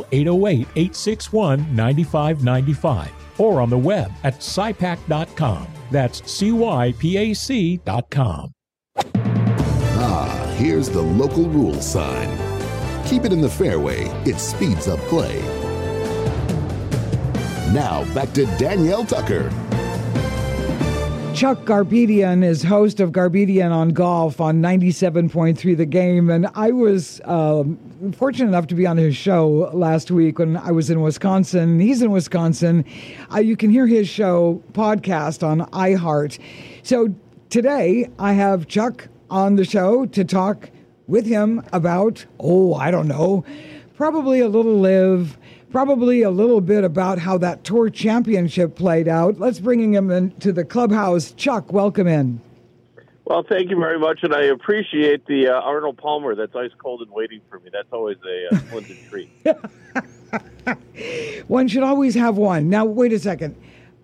808-861-9595 or on the web at scipac.com. That's CYPAC.com. Ah, here's the local rules sign. Keep it in the fairway. It speeds up play. Now back to Danielle Tucker. Chuck Garbedian is host of Garbedian on Golf on 97.3 The Game, and I was fortunate enough to be on his show last week when I was in Wisconsin. He's in Wisconsin. You can hear his show podcast on iHeart. So today I have Chuck on the show to talk with him about, I don't know, probably a little live, probably a little bit about how that tour championship played out. Let's bring him into the clubhouse. Chuck, welcome in. Well, thank you very much, and I appreciate the Arnold Palmer that's ice cold and waiting for me. That's always a splendid treat. One should always have one. Now, wait a second.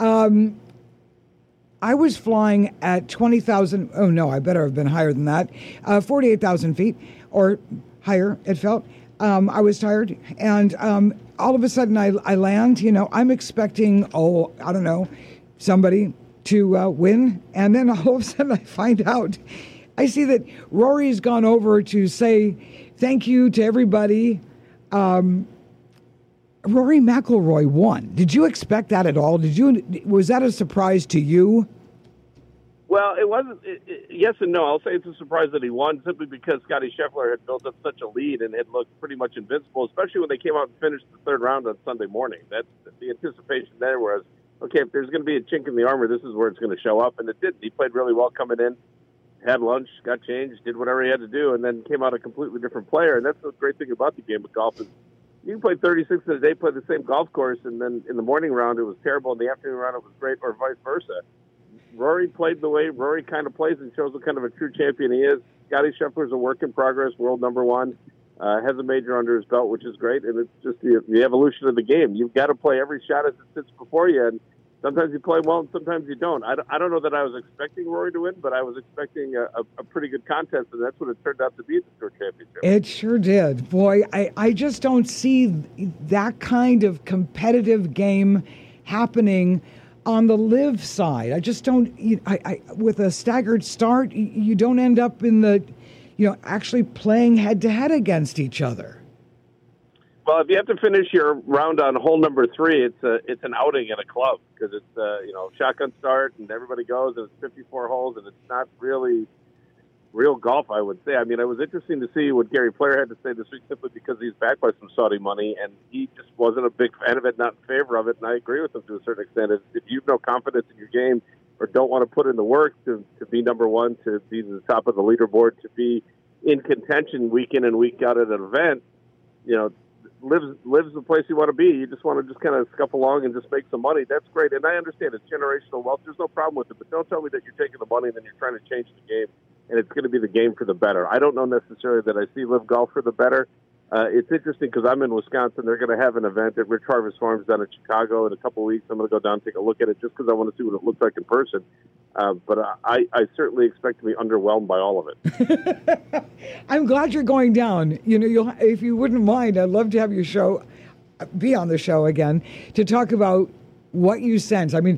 I was flying at 20,000. Oh, no, I better have been higher than that. 48,000 feet or higher, it felt. I was tired, and all of a sudden I land. I'm expecting, I don't know, somebody to win, and then all of a sudden I find out, I see that Rory's gone over to say thank you to everybody. Rory McIlroy won. Did you expect that at all? Was that a surprise to you? Well, it wasn't. Yes and no. I'll say it's a surprise that he won simply because Scotty Scheffler had built up such a lead and had looked pretty much invincible, especially when they came out and finished the third round on Sunday morning. That's the anticipation there was, okay, if there's going to be a chink in the armor, this is where it's going to show up, and it did. He played really well coming in, had lunch, got changed, did whatever he had to do, and then came out a completely different player. And that's the great thing about the game of golf is you can play 36 in a day, play the same golf course, and then in the morning round it was terrible, in the afternoon round it was great, or vice versa. Rory played the way Rory kind of plays and shows what kind of a true champion he is. Scotty Scheffler's a work in progress, world number one, has a major under his belt, which is great, and it's just the evolution of the game. You've got to play every shot as it sits before you, and sometimes you play well and sometimes you don't. I don't know that I was expecting Rory to win, but I was expecting a pretty good contest, and that's what it turned out to be at the Tour Championship. It sure did. Boy, I just don't see that kind of competitive game happening on the live side. I just don't, with a staggered start, you don't end up in the, actually playing head to head against each other. Well, if you have to finish your round on hole number 3, it's an outing at a club because it's shotgun start and everybody goes and it's 54 holes and it's not really real golf, I would say. I mean, it was interesting to see what Gary Player had to say this week simply because he's backed by some Saudi money and he just wasn't a big fan of it, not in favor of it, and I agree with him to a certain extent. If you have no confidence in your game or don't want to put in the work to be number one, to be the top of the leaderboard, to be in contention week in and week out at an event, lives the place you want to be. You just want to just kind of scuff along and just make some money. That's great, and I understand it's generational wealth. There's no problem with it, but don't tell me that you're taking the money and then you're trying to change the game, and it's going to be the game for the better. I don't know necessarily that I see Live Golf for the better. It's interesting because I'm in Wisconsin. They're going to have an event at Rich Harvest Farms down in Chicago in a couple of weeks. I'm going to go down and take a look at it just because I want to see what it looks like in person. But I certainly expect to be underwhelmed by all of it. I'm glad you're going down. If you wouldn't mind, I'd love to have your be on the show again to talk about what you sense. I mean,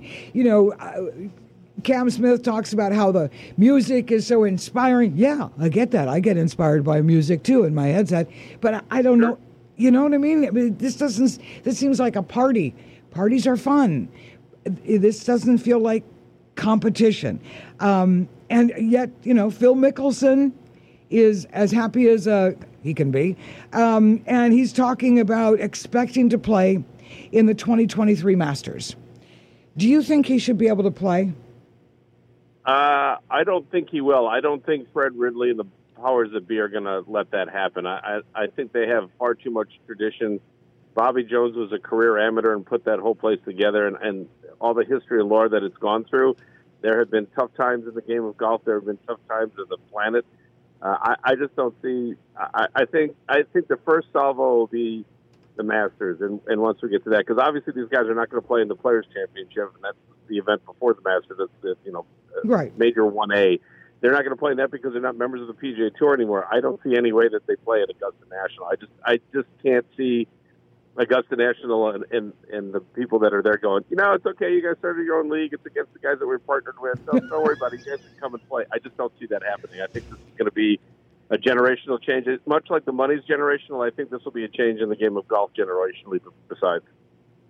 Cam Smith talks about how the music is so inspiring. Yeah, I get that. I get inspired by music too in my headset, but I don't know. You know what I mean? This seems like a party. Parties are fun. This doesn't feel like competition. And yet, Phil Mickelson is as happy as he can be. And he's talking about expecting to play in the 2023 Masters. Do you think he should be able to play? I don't think he will. I don't think Fred Ridley and the powers that be are going to let that happen. I think they have far too much tradition. Bobby Jones was a career amateur and put that whole place together, and all the history and lore that it's gone through. There have been tough times in the game of golf. There have been tough times in the planet. I just don't see. I think the first salvo will be the Masters, and once we get to that, because obviously these guys are not going to play in the Players Championship, and that's the event before the Masters. That's the right. Major 1A. They're not going to play in that because they're not members of the PGA Tour anymore. I don't see any way that they play at Augusta National. I just can't see Augusta National and the people that are there going, it's okay, you guys started your own league. It's against the guys that we're partnered with. Don't worry about it. You guys can come and play. I just don't see that happening. I think this is going to be a generational change. It's much like the money's generational. I think this will be a change in the game of golf generationally besides.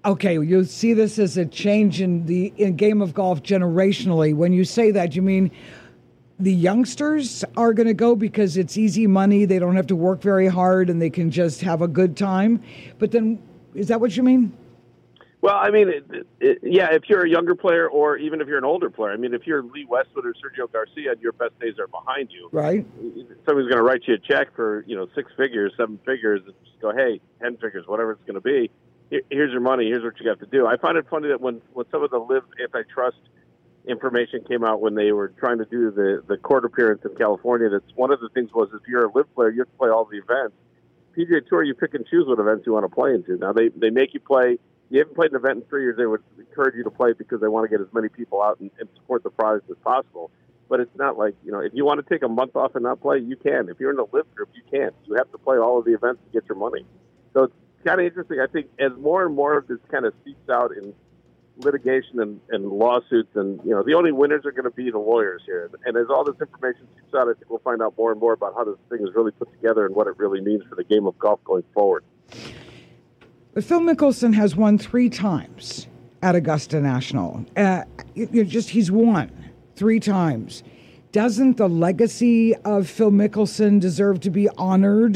Okay, you see this as a change in the game of golf generationally. When you say that, you mean the youngsters are going to go because it's easy money, they don't have to work very hard, and they can just have a good time? But then, is that what you mean? Well, I mean, yeah, if you're a younger player or even if you're an older player. I mean, if you're Lee Westwood or Sergio Garcia and your best days are behind you, right? Somebody's going to write you a check for, 6 figures, 7 figures, and just go, hey, 10 figures, whatever it's going to be. Here's your money. Here's what you have to do. I find it funny that when some of the LIV antitrust information came out when they were trying to do the court appearance in California, that's one of the things was if you're a LIV player, you have to play all the events. PGA Tour, you pick and choose what events you want to play into. Now, they make you play. You haven't played an event in 3 years, they would encourage you to play because they want to get as many people out and support the product as possible. But it's not like, if you want to take a month off and not play, you can. If you're in a LIV group, you can't. You have to play all of the events to get your money. So it's kind of interesting. I think as more and more of this kind of seeps out in litigation and lawsuits, and the only winners are going to be the lawyers here. And as all this information seeps out, I think we'll find out more and more about how this thing is really put together and what it really means for the game of golf going forward. But Phil Mickelson has won 3 times at Augusta National. He's won 3 times. Doesn't the legacy of Phil Mickelson deserve to be honored?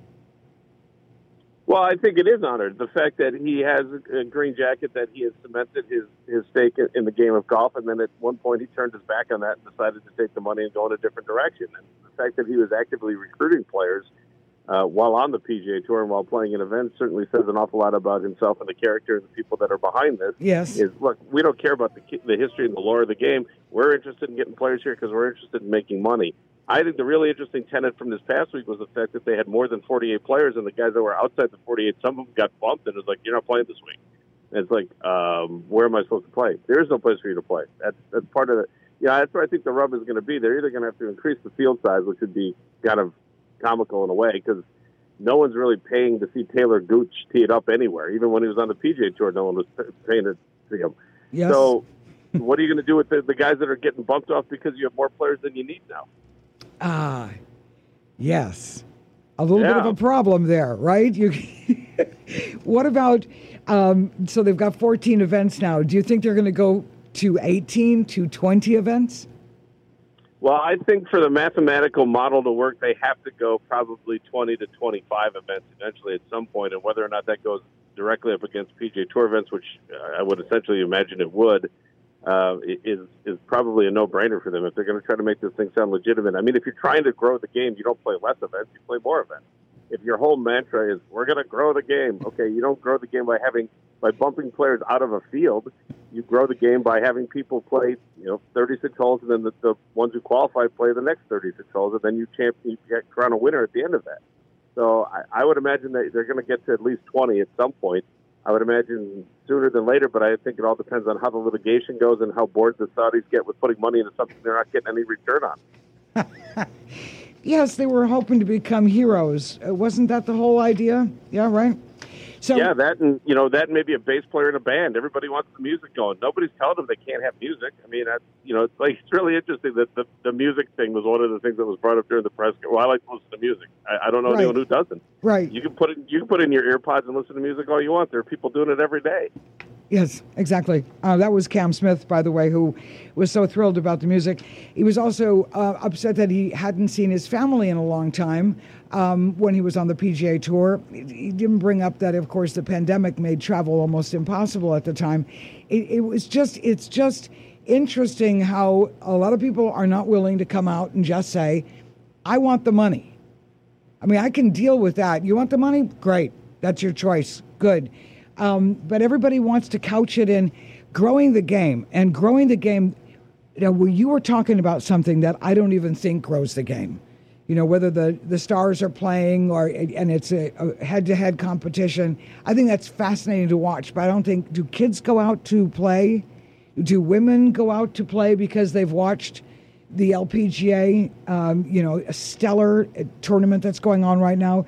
Well, I think it is honored. The fact that he has a green jacket, that he has cemented his stake in the game of golf, and then at one point he turned his back on that and decided to take the money and go in a different direction. And the fact that he was actively recruiting players while on the PGA Tour and while playing in events certainly says an awful lot about himself and the character and the people that are behind this. Yes. Look, we don't care about the history and the lore of the game. We're interested in getting players here because we're interested in making money. I think the really interesting tenet from this past week was the fact that they had more than 48 players, and the guys that were outside the 48, some of them got bumped, and it was like, you're not playing this week. And it's like, where am I supposed to play? There is no place for you to play. That's part of it. That's where I think the rub is going to be. They're either going to have to increase the field size, which would be kind of comical in a way, because no one's really paying to see Taylor Gooch tee it up anywhere. Even when he was on the PGA Tour, no one was paying to see him. Yes. So what are you going to do with the guys that are getting bumped off because you have more players than you need now? Yes. A little bit of a problem there, right? What about, so they've got 14 events now. Do you think they're going to go to 18, to 20 events? Well, I think for the mathematical model to work, they have to go probably 20 to 25 events eventually at some point, and whether or not that goes directly up against PGA Tour events, which I would essentially imagine it would, is probably a no-brainer for them if they're going to try to make this thing sound legitimate. I mean, if you're trying to grow the game, you don't play less events, you play more events. If your whole mantra is, we're going to grow the game, okay, you don't grow the game by bumping players out of a field. You grow the game by having people play, 36 holes, and then the ones who qualify play the next 36 holes, and then you crown a winner at the end of that. So I would imagine that they're going to get to at least 20 at some point. I would imagine sooner than later, but I think it all depends on how the litigation goes and how bored the Saudis get with putting money into something they're not getting any return on. Yes, they were hoping to become heroes. Wasn't that the whole idea? Yeah, right? So, yeah, that and maybe a bass player in a band. Everybody wants the music going. Nobody's telling them they can't have music. I mean, it's really interesting that the music thing was one of the things that was brought up during the press. Well, I like to listen to music. I don't know anyone who doesn't. Right. You can put in your earpods and listen to music all you want. There are people doing it every day. Yes, exactly. That was Cam Smith, by the way, who was so thrilled about the music. He was also upset that he hadn't seen his family in a long time when he was on the PGA Tour. He didn't bring up that, of course, the pandemic made travel almost impossible at the time. It's just interesting how a lot of people are not willing to come out and just say, I want the money. I mean, I can deal with that. You want the money? Great. That's your choice. Good. But everybody wants to couch it in growing the game. And growing the game, you were talking about something that I don't even think grows the game. Whether the stars are playing and it's a head-to-head competition. I think that's fascinating to watch. But I don't think, do kids go out to play? Do women go out to play because they've watched the LPGA, a stellar tournament that's going on right now?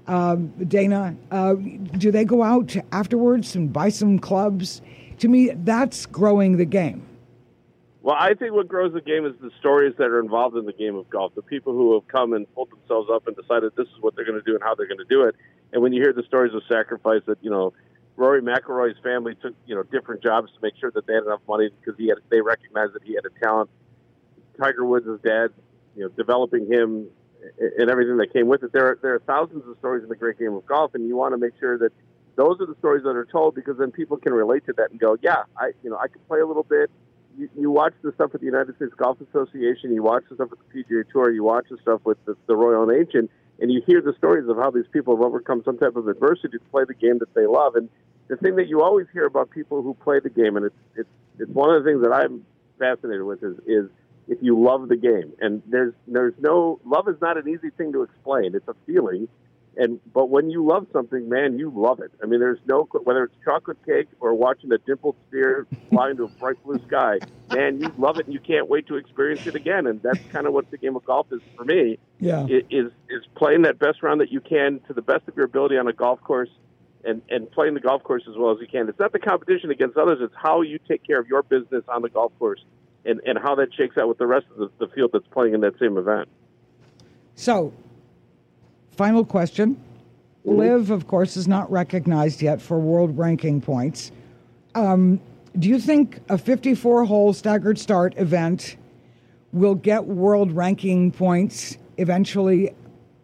Dana, do they go out afterwards and buy some clubs? To me, that's growing the game. Well, I think what grows the game is the stories that are involved in the game of golf, the people who have come and pulled themselves up and decided this is what they're going to do and how they're going to do it. And when you hear the stories of sacrifice that, Rory McIlroy's family took, different jobs to make sure that they had enough money because they recognized that he had a talent. Tiger Woods' dad, developing him and everything that came with it. There are thousands of stories in the great game of golf, and you want to make sure that those are the stories that are told, because then people can relate to that and go, yeah, I can play a little bit. You watch the stuff with the United States Golf Association, you watch the stuff with the PGA Tour, you watch the stuff with the Royal and Ancient, and you hear the stories of how these people have overcome some type of adversity to play the game that they love. And the thing that you always hear about people who play the game, and it's one of the things that I'm fascinated with, is if you love the game. And there's no love is not an easy thing to explain. It's a feeling. But when you love something, man, you love it. I mean, there's no, whether it's chocolate cake or watching a dimpled sphere fly into a bright blue sky, man, you love it and you can't wait to experience it again. And that's kind of what the game of golf is for me. Yeah, is playing that best round that you can to the best of your ability on a golf course, and playing the golf course as well as you can. It's not the competition against others; it's how you take care of your business on the golf course, and how that shakes out with the rest of the field that's playing in that same event. So, final question. LIV, of course, is not recognized yet for world ranking points. Do you think a 54-hole staggered start event will get world ranking points eventually?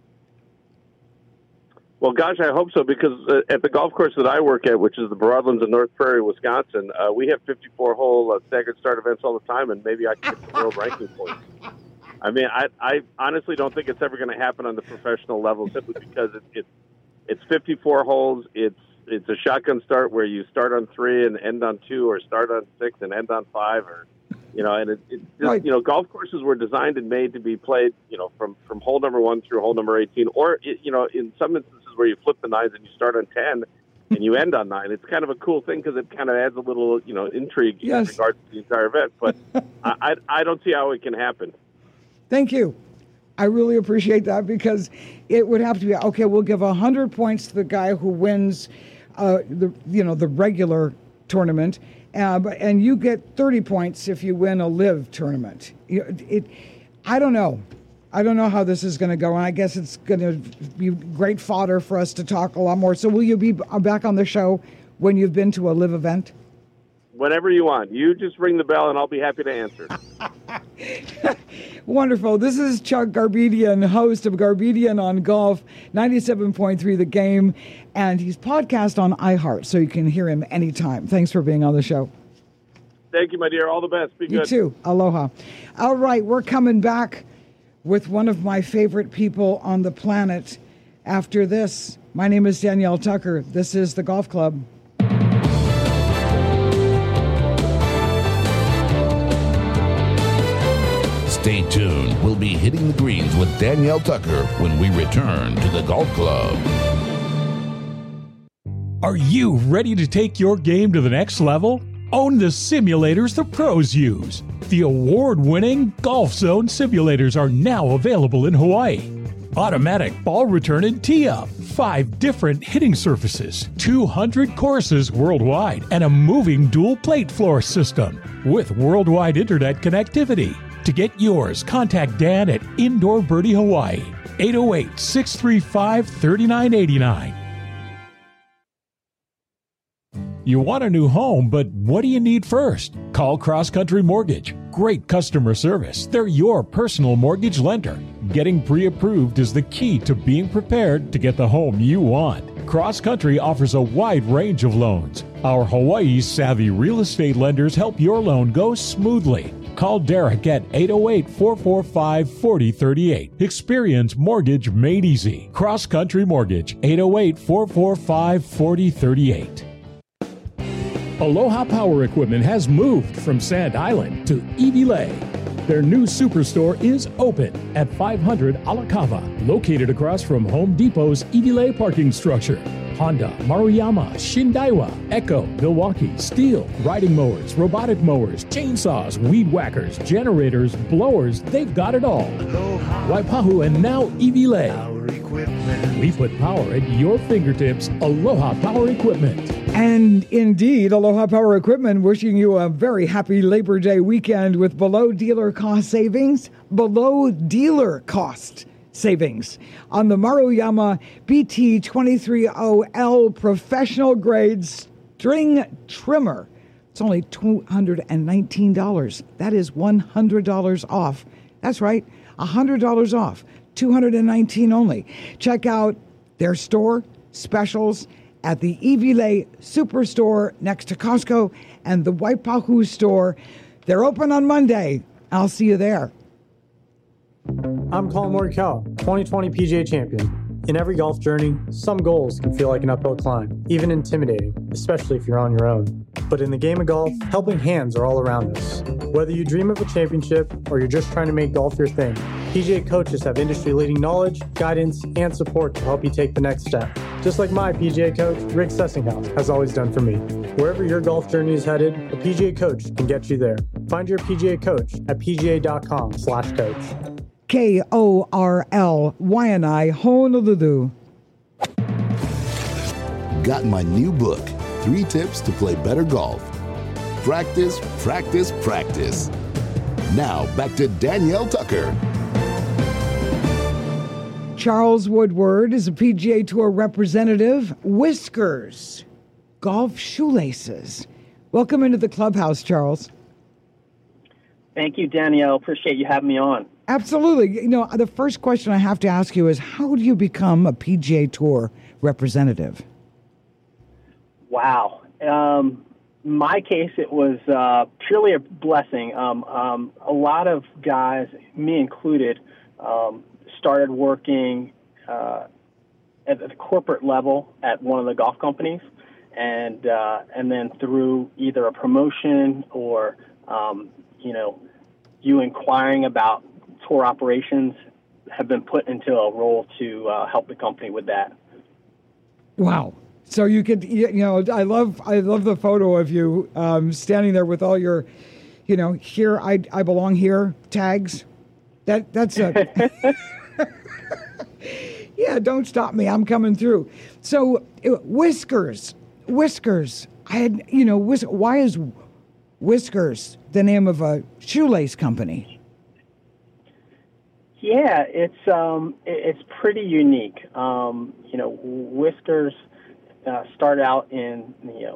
Well, gosh, I hope so, because at the golf course that I work at, which is the Broadlands in North Prairie, Wisconsin, we have 54-hole staggered start events all the time, and maybe I can get the world ranking points. I mean, I honestly don't think it's ever going to happen on the professional level, simply because it's 54 holes. It's a shotgun start where you start on 3 and end on 2, or start on 6 and end on 5, or and it's just, right. Golf courses were designed and made to be played, from hole number 1 through hole number 18, or in some instances where you flip the 9s and you start on 10 and you end on 9. It's kind of a cool thing because it kind of adds a little intrigue Yes. in regards to the entire event. But I don't see how it can happen. Thank you. I really appreciate that, because it would have to be, okay, we'll give 100 points to the guy who wins the regular tournament, and you get 30 points if you win a LIV tournament. I don't know. I don't know how this is going to go, and I guess it's going to be great fodder for us to talk a lot more. So will you be back on the show when you've been to a LIV event? Whenever you want. You just ring the bell, and I'll be happy to answer. Wonderful. This is Chuck Garbedian, host of Garbedian on Golf, 97.3 The Game, and he's podcast on iHeart, so you can hear him anytime. Thanks for being on the show. Thank you, my dear. All the best. Be good. You too. Aloha. All right, we're coming back with one of my favorite people on the planet after this. My name is Danielle Tucker. This is The Golf Club. Stay tuned. We'll be hitting the greens with Danielle Tucker when we return to the Golf Club. Are you ready to take your game to the next level? Own the simulators the pros use. The award-winning Golf Zone simulators are now available in Hawaii. Automatic ball return and tee-up, 5 different hitting surfaces, 200 courses worldwide, and a moving dual plate floor system with worldwide internet connectivity. To get yours, contact Dan at Indoor Birdie Hawaii, 808-635-3989. You want a new home, but what do you need first? Call Cross Country Mortgage. Great customer service. They're your personal mortgage lender. Getting pre-approved is the key to being prepared to get the home you want. Cross Country offers a wide range of loans. Our Hawaii savvy real estate lenders help your loan go smoothly. Call Derek at 808-445-4038. Experience mortgage made easy. Cross Country Mortgage, 808-445-4038. Aloha Power Equipment has moved from Sand Island to Iwilei. Their new superstore is open at 500 Alakava, located across from Home Depot's Iwilei parking structure. Honda, Maruyama, Shindaiwa, Echo, Milwaukee, Steel, riding mowers, robotic mowers, chainsaws, weed whackers, generators, blowers, they've got it all. Waipahu and now Iwilei. We put power at your fingertips. Aloha Power Equipment. And indeed, Aloha Power Equipment wishing you a very happy Labor Day weekend with below dealer cost savings. Below dealer cost savings on the Maruyama BT230L professional grade string trimmer. It's only $219. That is $100 off. That's right, $100 off, $219 only. Check out their store specials at the Ivile Superstore next to Costco and the Waipahu store. They're open on Monday. I'll see you there. I'm Colin Morikawa, 2020 PGA champion. In every golf journey, some goals can feel like an uphill climb, even intimidating, especially if you're on your own. But in the game of golf, helping hands are all around us. Whether you dream of a championship or you're just trying to make golf your thing, PGA coaches have industry-leading knowledge, guidance, and support to help you take the next step. Just like my PGA coach, Rick Sessinghouse, has always done for me. Wherever your golf journey is headed, a PGA coach can get you there. Find your PGA coach at pga.com/coach. KORL-YNI Honolulu. Got my new book, 3 Tips to Play Better Golf. Practice, practice, practice. Now back to Danielle Tucker. Charles Woodward is a PGA Tour representative. Whiskers, golf shoelaces. Welcome into the clubhouse, Charles. Thank you, Danielle. Appreciate you having me on. Absolutely. You know, the first question I have to ask you is, how do you become a PGA Tour representative? Wow. My case, it was purely a blessing. A lot of guys, me included, started working at the corporate level at one of the golf companies, and then through either a promotion or, you inquiring about tour operations, have been put into a role to help the company with that. Wow. So you could, I love the photo of you standing there with all your, here, I belong here tags. That's a, yeah, don't stop me. I'm coming through. So Whiskers. I had, why is Whiskers the name of a shoelace company? Yeah, it's pretty unique. Whiskers start out in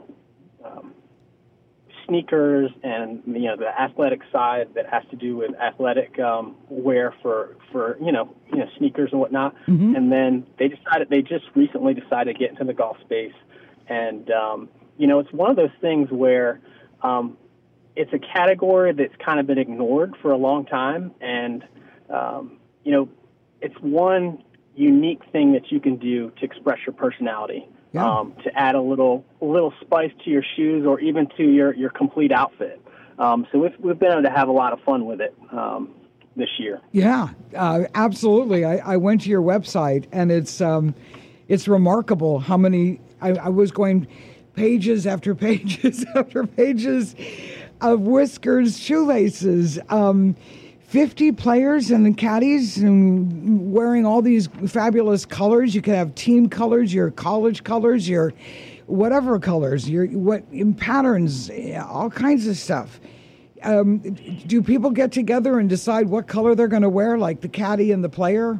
sneakers and the athletic side that has to do with athletic wear for sneakers and whatnot. Mm-hmm. And then they just recently decided to get into the golf space, and it's one of those things where it's a category that's kind of been ignored for a long time, and it's one unique thing that you can do to express your personality, to add a little spice to your shoes or even to your complete outfit. So we've been able to have a lot of fun with it this year. Yeah, absolutely. I went to your website, and it's remarkable how many. I was going pages after pages after pages of Whiskers shoelaces. 50 players and caddies and wearing all these fabulous colors. You can have team colors, your college colors, your whatever colors, in patterns, all kinds of stuff. Do people get together and decide what color they're going to wear, like the caddy and the player?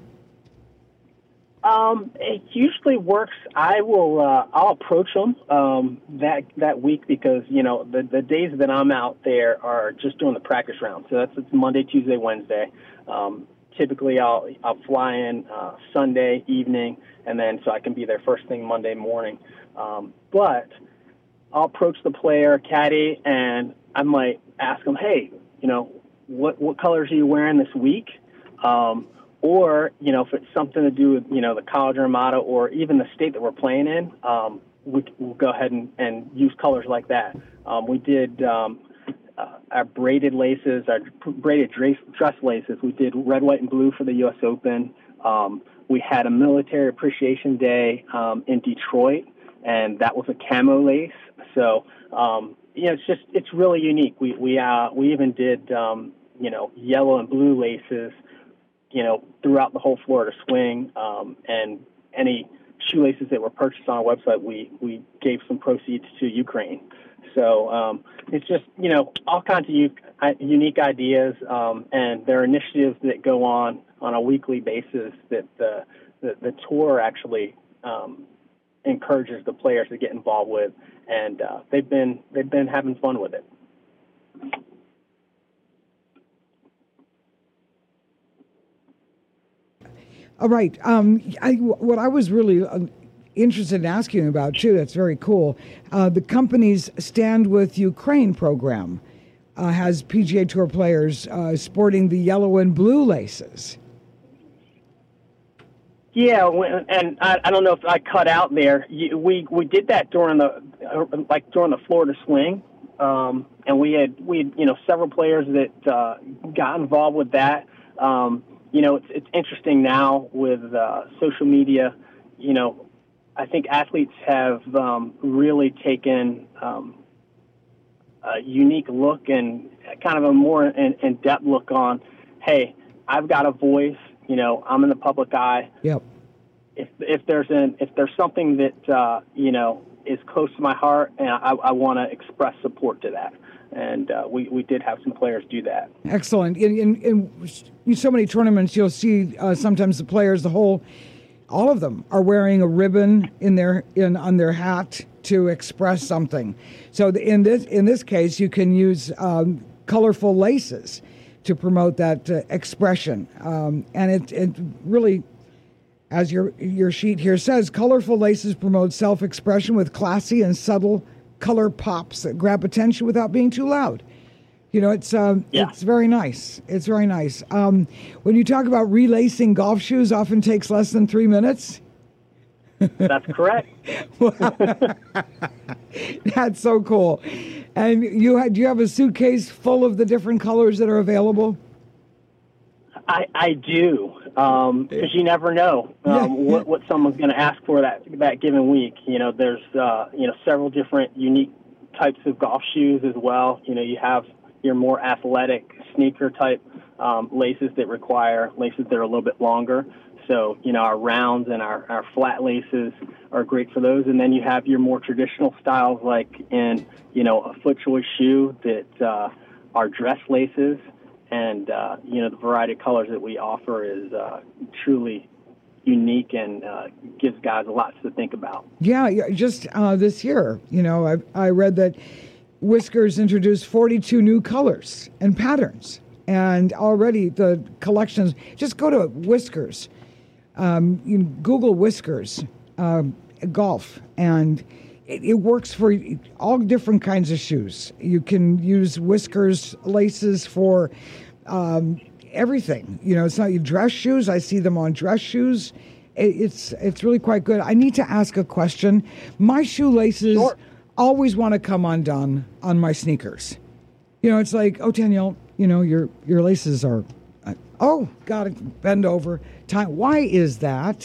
It usually works. I'll approach them that week because the days that I'm out there are just doing the practice round. So it's Monday, Tuesday, Wednesday. Typically, I'll fly in Sunday evening, and then so I can be there first thing Monday morning. But I'll approach the player, caddy, and I might ask them, hey, what colors are you wearing this week? Or, if it's something to do with, the college armada or even the state that we're playing in, we'll go ahead and use colors like that. We did our braided laces, our braided dress laces. We did red, white, and blue for the U.S. Open. We had a Military Appreciation Day in Detroit, and that was a camo lace. So, it's really unique. We even did, yellow and blue laces, throughout the whole Florida swing, and any shoelaces that were purchased on our website, we gave some proceeds to Ukraine. So it's just, all kinds of unique ideas, and there are initiatives that go on a weekly basis that the tour actually encourages the players to get involved with, and they've been having fun with it. All right. What I was really interested in asking about, too, that's very cool, the company's Stand With Ukraine program has PGA Tour players sporting the yellow and blue laces. Yeah, and I don't know if I cut out there. We did that during the Florida Swing, and we had several players that got involved with that. It's interesting now with social media. I think athletes have really taken a unique look and kind of a more in-depth look on, hey, I've got a voice. I'm in the public eye. Yep. If there's something that is close to my heart, and I want to express support to that, and we did have some players do that. Excellent. In so many tournaments, you'll see sometimes the players, all of them are wearing a ribbon on their hat to express something. So in this case, you can use colorful laces to promote that expression, and it really, as your sheet here says, colorful laces promote self-expression with classy and subtle color pops that grab attention without being too loud. It's very nice. It's very nice. When you talk about relacing golf shoes, often takes less than 3 minutes. That's correct. That's so cool. And do you have a suitcase full of the different colors that are available? I do, because you never know what someone's going to ask for that given week. There's several different unique types of golf shoes as well. You have your more athletic sneaker type laces that require laces that are a little bit longer. So, our rounds and our flat laces are great for those. And then you have your more traditional styles like in, a FootJoy shoe that are dress laces. And, the variety of colors that we offer is truly unique and gives guys a lot to think about. Yeah, just this year, I read that Whiskers introduced 42 new colors and patterns. And already the collections, just go to Whiskers. Google Whiskers golf, and it works for all different kinds of shoes. You can use Whiskers laces for everything. It's not your dress shoes. I see them on dress shoes. It's really quite good. I need to ask a question. My shoelaces always want to come undone on my sneakers. It's like, oh, Danielle, your laces are. Oh, got to bend over. Time. Why is that?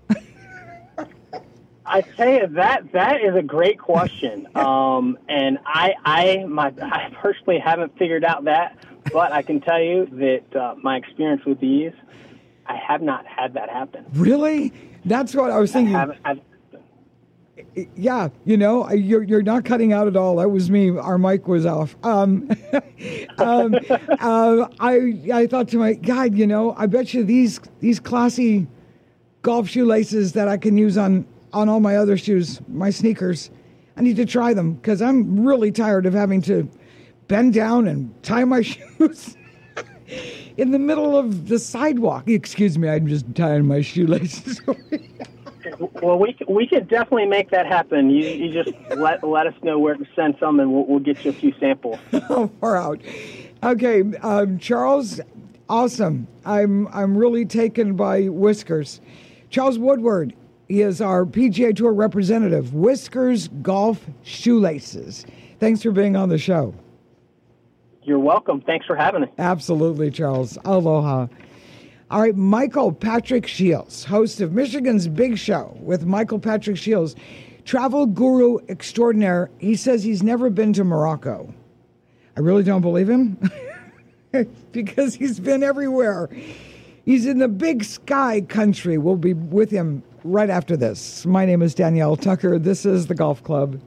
I tell you, that is a great question, and I personally haven't figured out that, but I can tell you that my experience with these, I have not had that happen. Really? That's what I was thinking. Yeah, you're not cutting out at all. That was me. Our mic was off. I thought to my God, I bet you these classy golf shoelaces that I can use on all my other shoes, my sneakers, I need to try them because I'm really tired of having to bend down and tie my shoes in the middle of the sidewalk. Excuse me, I'm just tying my shoelaces. Well, we could definitely make that happen. You just let us know where to send some, and we'll get you a few samples. Oh, far out. Okay, Charles, awesome. I'm really taken by Whiskers. Charles Woodward, he is our PGA Tour representative. Whiskers Golf Shoelaces. Thanks for being on the show. You're welcome. Thanks for having us. Absolutely, Charles. Aloha. All right, Michael Patrick Shields, host of Michigan's Big Show with Michael Patrick Shields, travel guru extraordinaire. He says he's never been to Morocco. I really don't believe him because he's been everywhere. He's in the Big Sky country. We'll be with him right after this. My name is Danielle Tucker. This is The Golf Club.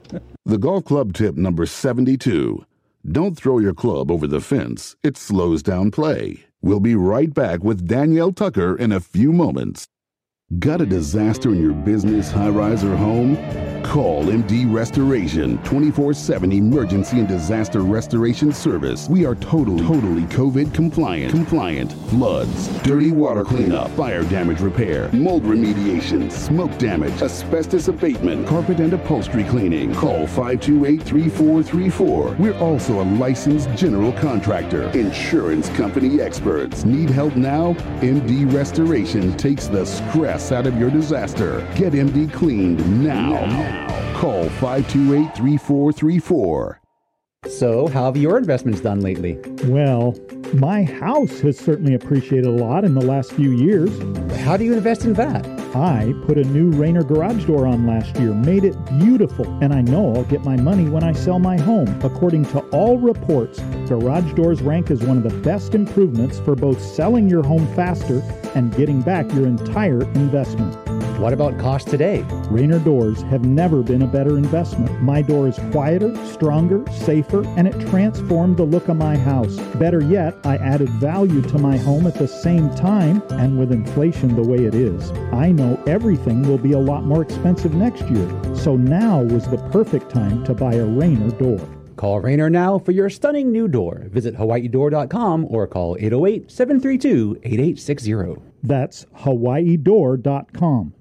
The golf club tip number 72. Don't throw your club over the fence. It slows down play. We'll be right back with Danielle Tucker in a few moments. Got a disaster in your business, high-rise, or home? Call MD Restoration, 24/7 emergency and disaster restoration service. We are totally COVID compliant. Floods, dirty water cleanup, fire damage repair, mold remediation, smoke damage, asbestos abatement, carpet and upholstery cleaning. Call 528-3434. We're also a licensed general contractor. Insurance company experts. Need help now? MD Restoration takes the stress out of your disaster. Get MD cleaned now. Call 528-3434. So, how have your investments done lately? Well, my house has certainly appreciated a lot in the last few years. How do you invest in that? I put a new Rainer garage door on last year, made it beautiful, and I know I'll get my money when I sell my home. According to all reports, garage doors rank as one of the best improvements for both selling your home faster and getting back your entire investment. What about cost today? Rainer doors have never been a better investment. My door is quieter, stronger, safer, and it transformed the look of my house. Better yet, I added value to my home at the same time, and with inflation the way it is, I know everything will be a lot more expensive next year. So now was the perfect time to buy a Rainer door. Call Rainer now for your stunning new door. Visit hawaiidoor.com or call 808-732-8860. That's hawaiidoor.com.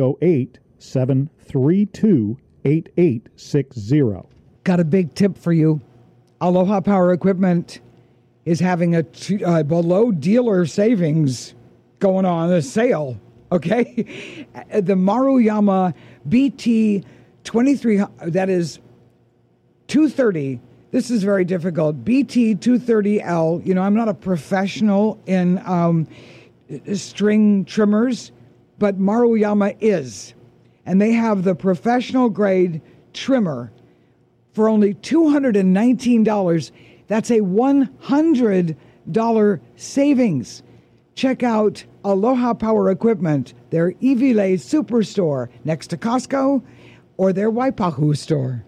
808-732-8860. Got a big tip for you. Aloha Power Equipment is having a below dealer savings going on, a sale, okay? The Maruyama BT 23, that is 230. This is very difficult. BT 230L. You know, I'm not a professional in string trimmers, but Maruyama is. And they have the professional grade trimmer for only $219. That's a $100 savings. Check out Aloha Power Equipment, their Iwilei Superstore next to Costco, or their Waipahu store.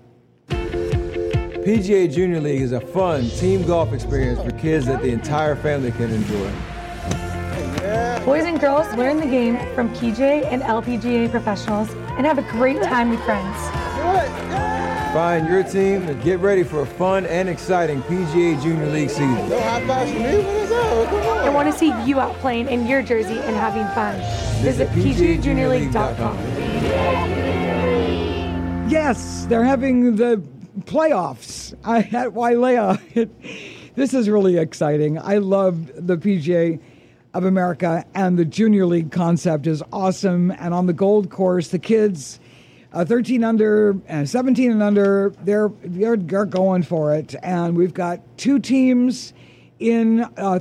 PGA Junior League is a fun team golf experience for kids that the entire family can enjoy. Boys and girls learn the game from PGA and LPGA professionals and have a great time with friends. Find your team and get ready for a fun and exciting PGA Junior League season. I want to see you out playing in your jersey and having fun. Visit PGAJuniorLeague.com. Yes, they're having the playoffs at Wailea. This is really exciting. I love the PGA of America, and the Junior League concept is awesome. And on the Gold Course, the kids, 13 under and 17 and under, they're going for it. And we've got three teams in,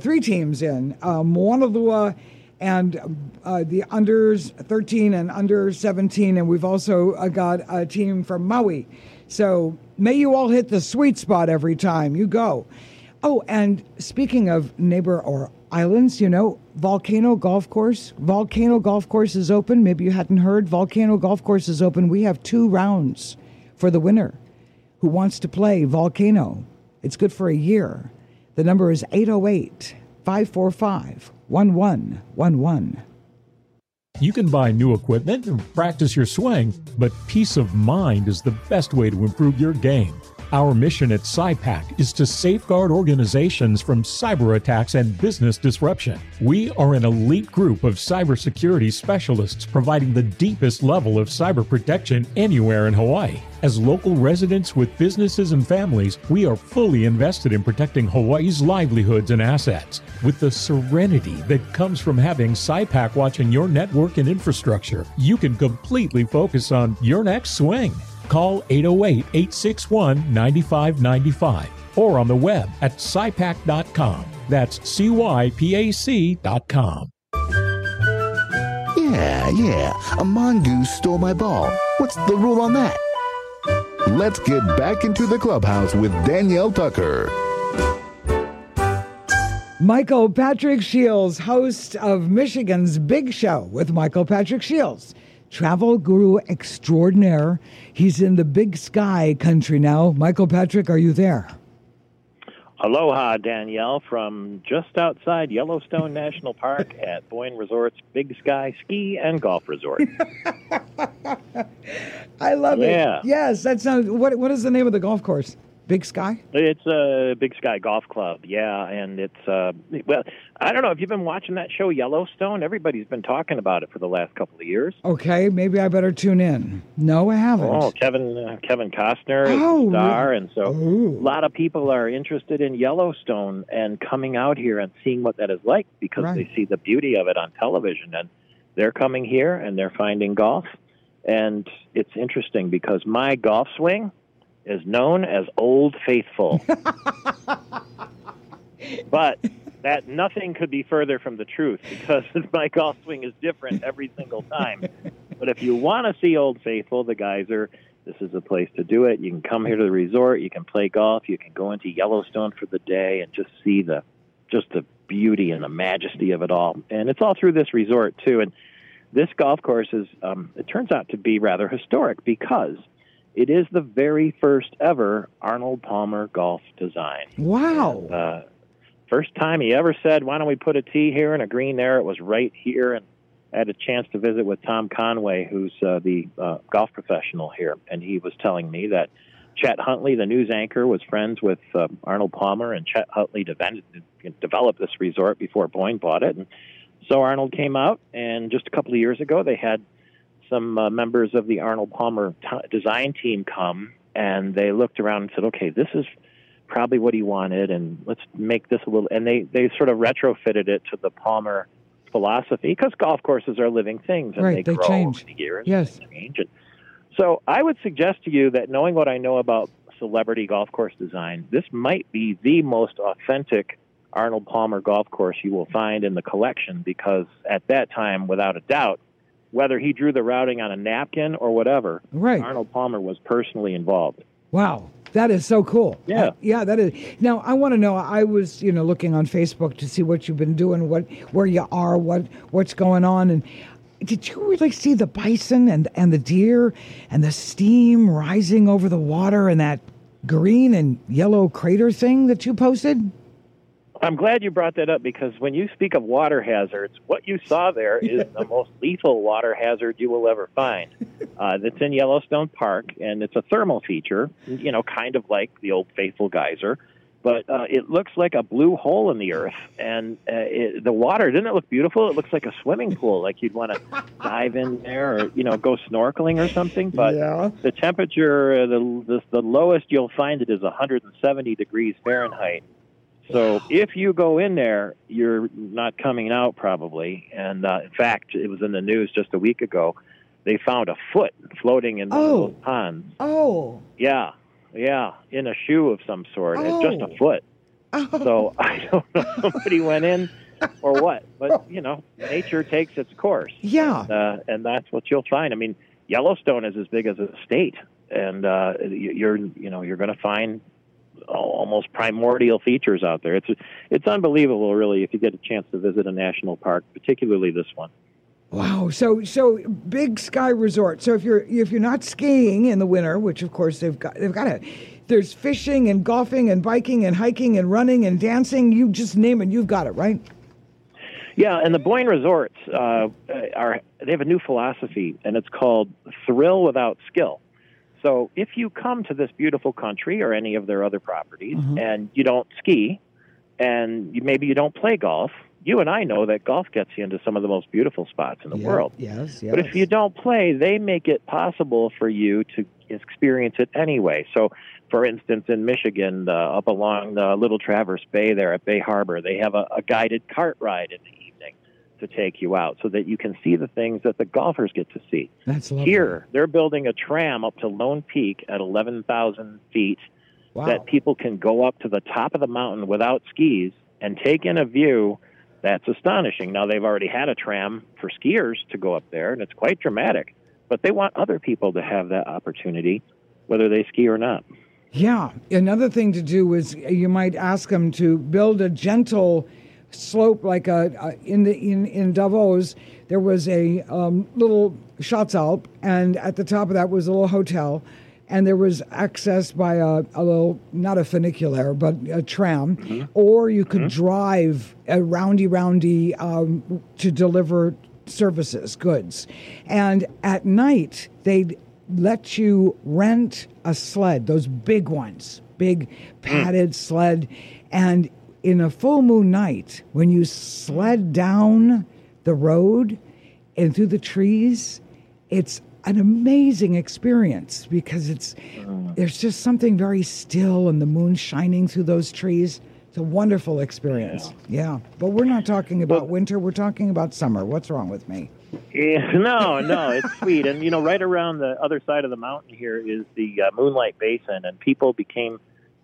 Moanalua and the unders 13 and under 17, and we've also got a team from Maui. So may you all hit the sweet spot every time you go. Oh, and speaking of neighbor or islands, you know, Volcano Golf Course. Volcano Golf Course is open. Maybe you hadn't heard. Volcano Golf Course is open. We have 2 rounds for the winner who wants to play Volcano. It's good for a year. The number is 808-545-1111. You can buy new equipment and practice your swing, but peace of mind is the best way to improve your game. Our mission at SciPac is to safeguard organizations from cyber attacks and business disruption. We are an elite group of cybersecurity specialists providing the deepest level of cyber protection anywhere in Hawaii. As local residents with businesses and families, we are fully invested in protecting Hawaii's livelihoods and assets. With the serenity that comes from having SciPac watching your network and infrastructure, you can completely focus on your next swing. Call 808-861-9595 or on the web at SciPac.com. That's CYPAC.com. Yeah, a mongoose stole my ball. What's the rule on that? Let's get back into the clubhouse with Danielle Tucker. Michael Patrick Shields, host of Michigan's Big Show with Michael Patrick Shields. travel guru extraordinaire. He's in the Big Sky country now. Michael Patrick, are you there? Aloha, Danielle, from just outside Yellowstone National Park at Boyne Resort's Big Sky Ski and Golf Resort. I love Yeah. it. Yes, that sounds. What is the name of the golf course? Big Sky? It's a Big Sky Golf Club, yeah, and it's, well, I don't know, if you've been watching that show Yellowstone, everybody's been talking about it for the last couple of years. Okay, maybe I better tune in. No, I haven't. Oh, Kevin Costner is the star, and so a lot of people are interested in Yellowstone and coming out here and seeing what that is like because they see the beauty of it on television, and they're coming here and they're finding golf, and it's interesting because my golf swing is known as Old Faithful. But that nothing could be further from the truth because my golf swing is different every single time. But if you want to see Old Faithful, the Geyser, this is a place to do it. You can come here to the resort. You can play golf. You can go into Yellowstone for the day and just see the beauty and the majesty of it all. And it's all through this resort, too. And this golf course is, it turns out to be rather historic because it is the very first ever Arnold Palmer golf design. Wow. And, first time he ever said, why don't we put a tee here and a green there? It was right here. And I had a chance to visit with Tom Conway, who's the golf professional here. And he was telling me that Chet Huntley, the news anchor, was friends with Arnold Palmer, and Chet Huntley developed this resort before Boyne bought it. And so Arnold came out, and just a couple of years ago, they had some members of the Arnold Palmer design team come, and they looked around and said, okay, this is probably what he wanted, and let's make this a little, and they sort of retrofitted it to the Palmer philosophy, because golf courses are living things, and they grow change over the years. Yes. They change. And so I would suggest to you that knowing what I know about celebrity golf course design, this might be the most authentic Arnold Palmer golf course you will find in the collection, because at that time, without a doubt, whether he drew the routing on a napkin or whatever, Arnold Palmer was personally involved. Wow, that is so cool. Yeah. Yeah, that is. Now, I want to know, I was, looking on Facebook to see what you've been doing, where you are, what's going on, and did you really see the bison and the deer and the steam rising over the water and that green and yellow crater thing that you posted? I'm glad you brought that up, because when you speak of water hazards, what you saw there is the most lethal water hazard you will ever find. That's in Yellowstone Park, and it's a thermal feature, kind of like the Old Faithful Geyser, but it looks like a blue hole in the earth, and the water, didn't it look beautiful? It looks like a swimming pool, like you'd want to dive in there or, go snorkeling or something, but the temperature, the lowest you'll find it is 170 degrees Fahrenheit. So if you go in there, you're not coming out probably. And in fact, it was in the news just a week ago. They found a foot floating in one of those ponds. Oh. Yeah, in a shoe of some sort. It's just a foot. So I don't know if somebody went in or what. But, nature takes its course. Yeah. And that's what you'll find. I mean, Yellowstone is as big as a state. And you're going to find almost primordial features out there. It's unbelievable, really, if you get a chance to visit a national park, particularly this one. Wow. So Big Sky Resort. So if you're not skiing in the winter, which of course they've got there's fishing and golfing and biking and hiking and running and dancing. You just name it, you've got it, right? Yeah, and the Boyne Resorts they have a new philosophy, and it's called Thrill Without Skill. So if you come to this beautiful country or any of their other properties and you don't ski and maybe you don't play golf, you and I know that golf gets you into some of the most beautiful spots in the world. Yes. But if you don't play, they make it possible for you to experience it anyway. So, for instance, in Michigan, up along the Little Traverse Bay there at Bay Harbor, they have a guided cart ride in the evening to take you out so that you can see the things that the golfers get to see. That's lovely. Here, they're building a tram up to Lone Peak at 11,000 feet that people can go up to the top of the mountain without skis and take in a view that's astonishing. Now, they've already had a tram for skiers to go up there, and it's quite dramatic. But they want other people to have that opportunity, whether they ski or not. Yeah. Another thing to do is you might ask them to build a gentle slope, like in Davos, there was a little Schatzalp, and at the top of that was a little hotel, and there was access by a little, not a funicular, but a tram, or you could drive a roundy to deliver services, goods. And at night, they'd let you rent a sled, those big ones, big padded sled, and in a full moon night, when you sled down the road and through the trees, it's an amazing experience because there's just something very still and the moon shining through those trees. It's a wonderful experience. Yeah. But we're not talking about winter. We're talking about summer. What's wrong with me? Yeah, no, it's sweet. And, right around the other side of the mountain here is the Moonlight Basin, and people came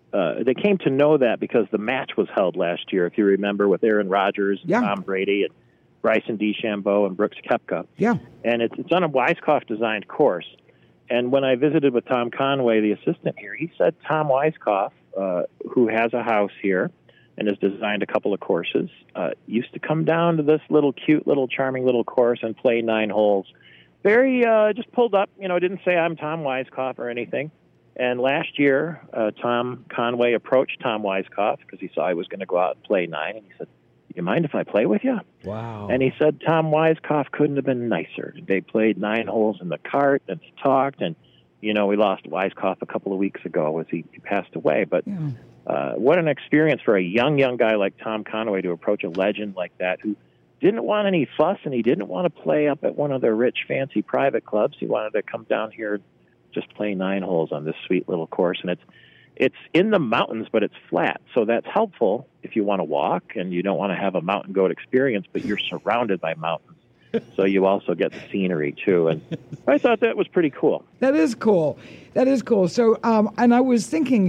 to know that because the match was held last year, if you remember, with Aaron Rodgers, Tom Brady, and Bryson DeChambeau, and Brooks Koepka. Yeah. And it's on a Weiskopf-designed course. And when I visited with Tom Conway, the assistant here, he said Tom Weiskopf, who has a house here and has designed a couple of courses, used to come down to this little cute, little charming little course and play 9 holes. Very, just pulled up, didn't say I'm Tom Weiskopf or anything. And last year, Tom Conway approached Tom Weiskopf because he saw he was going to go out and play 9, and he said, "You mind if I play with you?" Wow. And he said Tom Weiskopf couldn't have been nicer. They played 9 holes in the cart and talked, and, we lost Weiskopf a couple of weeks ago as he passed away. But what an experience for a young guy like Tom Conway to approach a legend like that who didn't want any fuss, and he didn't want to play up at one of their rich, fancy private clubs. He wanted to come down here and just play 9 holes on this sweet little course. And it's in the mountains, but it's flat. So that's helpful if you want to walk and you don't want to have a mountain goat experience, but you're surrounded by mountains. So you also get the scenery, too. And I thought that was pretty cool. That is cool. So, and I was thinking,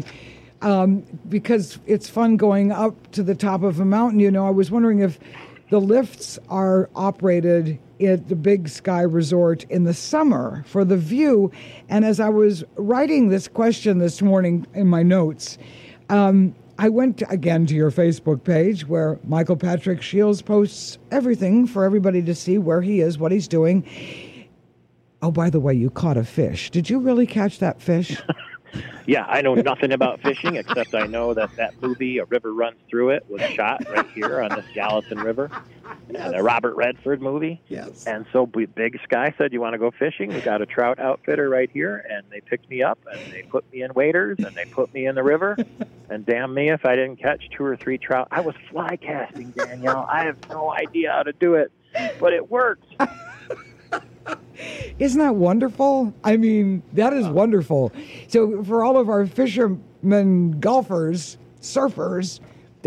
because it's fun going up to the top of a mountain, I was wondering if the lifts are operated at the Big Sky Resort in the summer for the view. And as I was writing this question this morning in my notes, I went again to your Facebook page where Michael Patrick Shields posts everything for everybody to see, where he is, what he's doing. Oh, by the way, you caught a fish. Did you really catch that fish? Yeah, I know nothing about fishing, except I know that movie, A River Runs Through It, was shot right here on this Gallatin River. Yes. And a Robert Redford movie. Yes. And so Big Sky said, "You want to go fishing? We got a trout outfitter right here." And they picked me up, and they put me in waders, and they put me in the river. And damn me if I didn't catch 2 or 3 trout. I was fly casting, Danielle. I have no idea how to do it, but it worked. Isn't that wonderful? I mean, that is wonderful. So for all of our fishermen, golfers, surfers,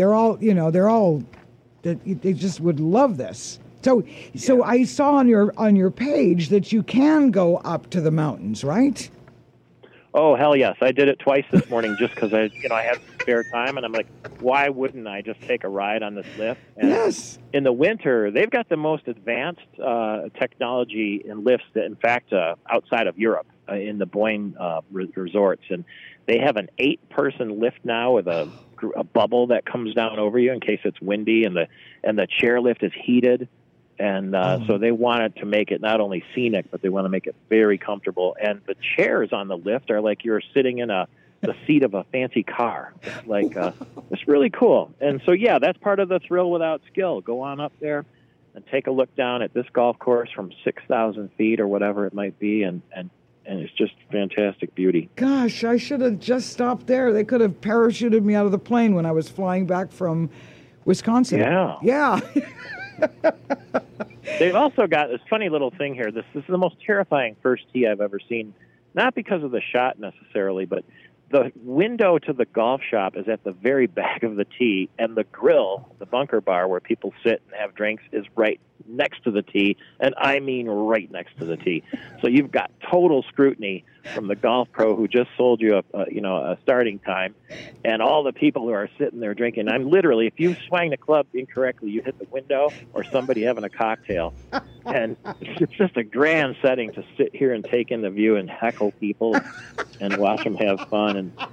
they just would love this. So I saw on your page that you can go up to the mountains, right? Oh, hell yes. I did it twice this morning just because I had spare time, and I'm like, why wouldn't I just take a ride on this lift? And yes. In the winter, they've got the most advanced technology in lifts, in fact, outside of Europe, in the Boyne resorts. And they have an 8-person lift now with a bubble that comes down over you in case it's windy, and the chairlift is heated. And so they wanted to make it not only scenic, but they want to make it very comfortable. And the chairs on the lift are like you're sitting in the seat of a fancy car. It's like it's really cool. And so, yeah, that's part of the thrill without skill. Go on up there and take a look down at this golf course from 6,000 feet or whatever it might be, and it's just fantastic beauty. Gosh, I should have just stopped there. They could have parachuted me out of the plane when I was flying back from Wisconsin. Yeah. They've also got this funny little thing here. This is the most terrifying first tee I've ever seen, not because of the shot necessarily, but the window to the golf shop is at the very back of the tee, and the grill, the bunker bar where people sit and have drinks, is right next to the tee, and I mean right next to the tee. So you've got total scrutiny from the golf pro who just sold you a starting time, and all the people who are sitting there drinking. I'm literally, if you swang the club incorrectly, you hit the window or somebody having a cocktail. And it's just a grand setting to sit here and take in the view and heckle people and watch them have fun. And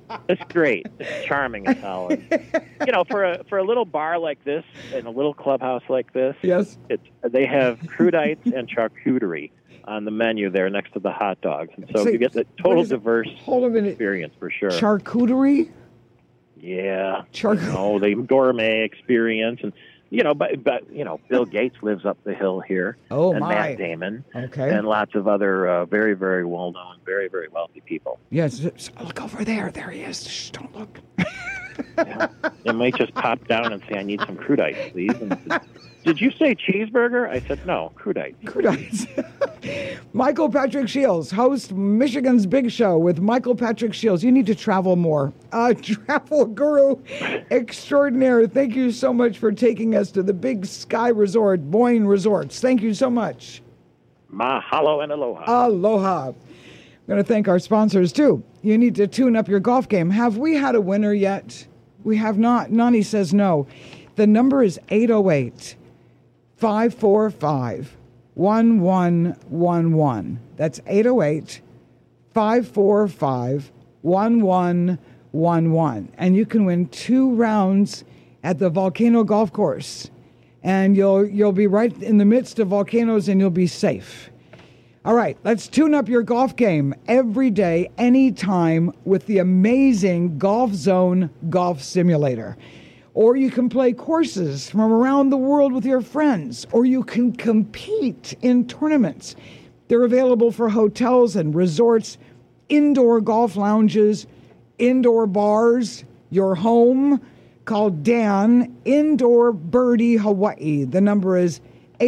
It's great. It's charming as hell. And, for a little bar like this and a little clubhouse like this, yes, they have crudites and charcuterie on the menu there next to the hot dogs. And so you get the total diverse experience for sure. Charcuterie? Yeah. The gourmet experience. And, but Bill Gates lives up the hill here. Oh, and my. Matt Damon. Okay. And lots of other very, very well-known, very, very wealthy people. Yes. Look over there. There he is. Shh, don't look. Yeah. They might just pop down and say, I need some crudites, please. And did you say cheeseburger? I said, no, crudites. Crudites. Michael Patrick Shields, host Michigan's Big Show with Michael Patrick Shields. You need to travel more. Travel guru extraordinaire. Thank you so much for taking us to the Big Sky Resort, Boyne Resorts. Thank you so much. Mahalo and aloha. Aloha. I'm going to thank our sponsors, too. You need to tune up your golf game. Have we had a winner yet? We have not. Nani says no. The number is 808-545-1111. That's 808-545-1111. And you can win 2 rounds at the Volcano Golf Course. And you'll be right in the midst of volcanoes and you'll be safe. All right, let's tune up your golf game every day, anytime with the amazing Golf Zone Golf Simulator. Or you can play courses from around the world with your friends, or you can compete in tournaments. They're available for hotels and resorts, indoor golf lounges, indoor bars, your home. Call Dan, Indoor Birdie Hawaii. The number is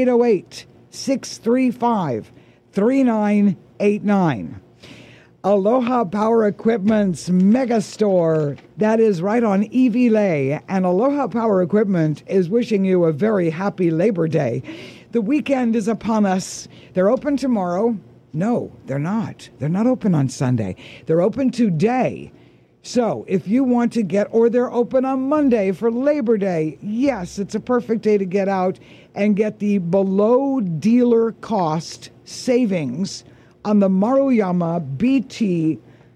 808-635-3989. Aloha Power Equipment's Mega Store. That is right on Iwilei. And Aloha Power Equipment is wishing you a very happy Labor Day. The weekend is upon us. They're open tomorrow. No, they're not. They're not open on Sunday. They're open today. So if you want to or they're open on Monday for Labor Day. Yes, it's a perfect day to get out and get the below dealer cost savings on the Maruyama BT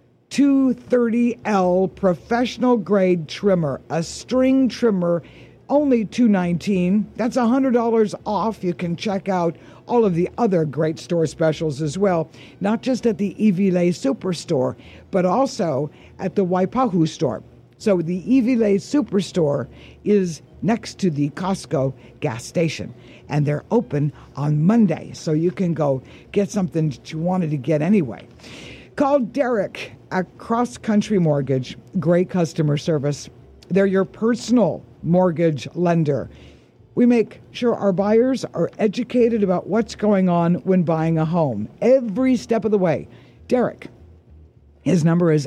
230L professional grade trimmer, a string trimmer, only $219. That's $100 off. You can check out all of the other great store specials as well, not just at the Iwilei Superstore, but also at the Waipahu store. So the Iwilei Superstore is next to the Costco gas station, and they're open on Monday, so you can go get something that you wanted to get anyway. Call Derek at Cross Country Mortgage. Great customer service. They're your personal mortgage lender. We make sure our buyers are educated about what's going on when buying a home every step of the way. Derek, his number is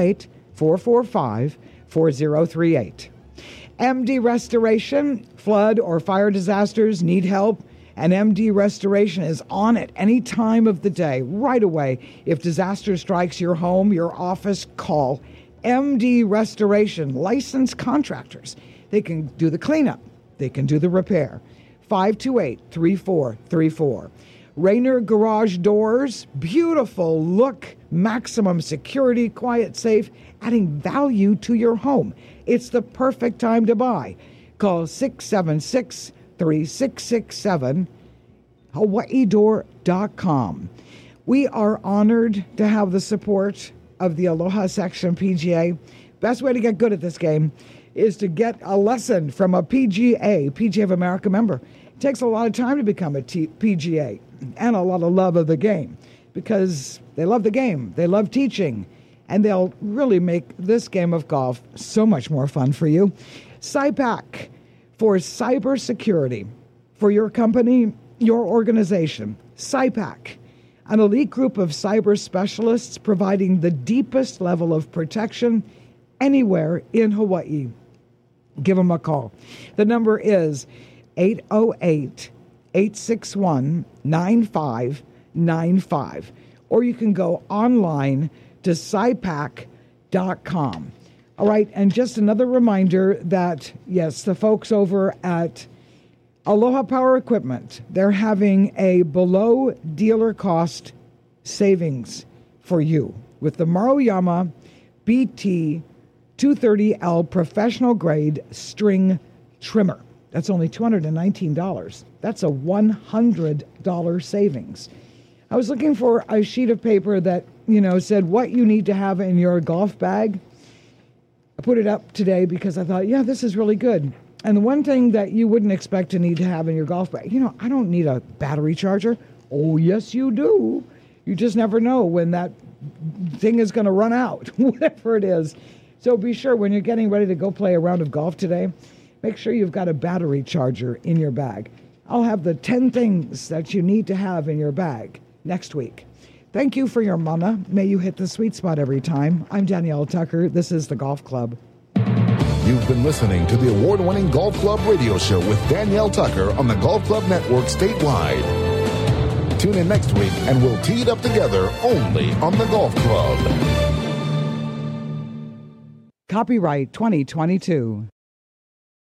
808-445-4038. MD Restoration, flood or fire disasters, need help, and MD Restoration is on it any time of the day, right away. If disaster strikes your home, your office, call MD Restoration, licensed contractors. They can do the cleanup. They can do the repair. 528-3434. Rainer Garage Doors, beautiful look, maximum security, quiet, safe, adding value to your home. It's the perfect time to buy. Call 676-3667, hawaiidoor.com. We are honored to have the support of the Aloha Section PGA. Best way to get good at this game is to get a lesson from a PGA of America member. It takes a lot of time to become a PGA and a lot of love of the game because they love the game, they love teaching, and they'll really make this game of golf so much more fun for you. SIPAC for cybersecurity for your company, your organization. SIPAC, an elite group of cyber specialists providing the deepest level of protection anywhere in Hawaii. Give them a call. The number is 808-861-9595. Or you can go online to SIPAC.com. All right, and just another reminder that, yes, the folks over at Aloha Power Equipment, they're having a below dealer cost savings for you with the Maruyama BT 230L professional grade string trimmer. That's only $219. That's a $100 savings. I was looking for a sheet of paper that, said what you need to have in your golf bag. I put it up today because I thought, yeah, this is really good. And the one thing that you wouldn't expect to need to have in your golf bag, I don't need a battery charger. Oh, yes, you do. You just never know when that thing is going to run out, whatever it is. So be sure when you're getting ready to go play a round of golf today, make sure you've got a battery charger in your bag. I'll have the 10 things that you need to have in your bag next week. Thank you for your mana. May you hit the sweet spot every time. I'm Danielle Tucker. This is the Golf Club. You've been listening to the award-winning Golf Club radio show with Danielle Tucker on the Golf Club Network statewide. Tune in next week and we'll tee it up together only on the Golf Club. Copyright 2022.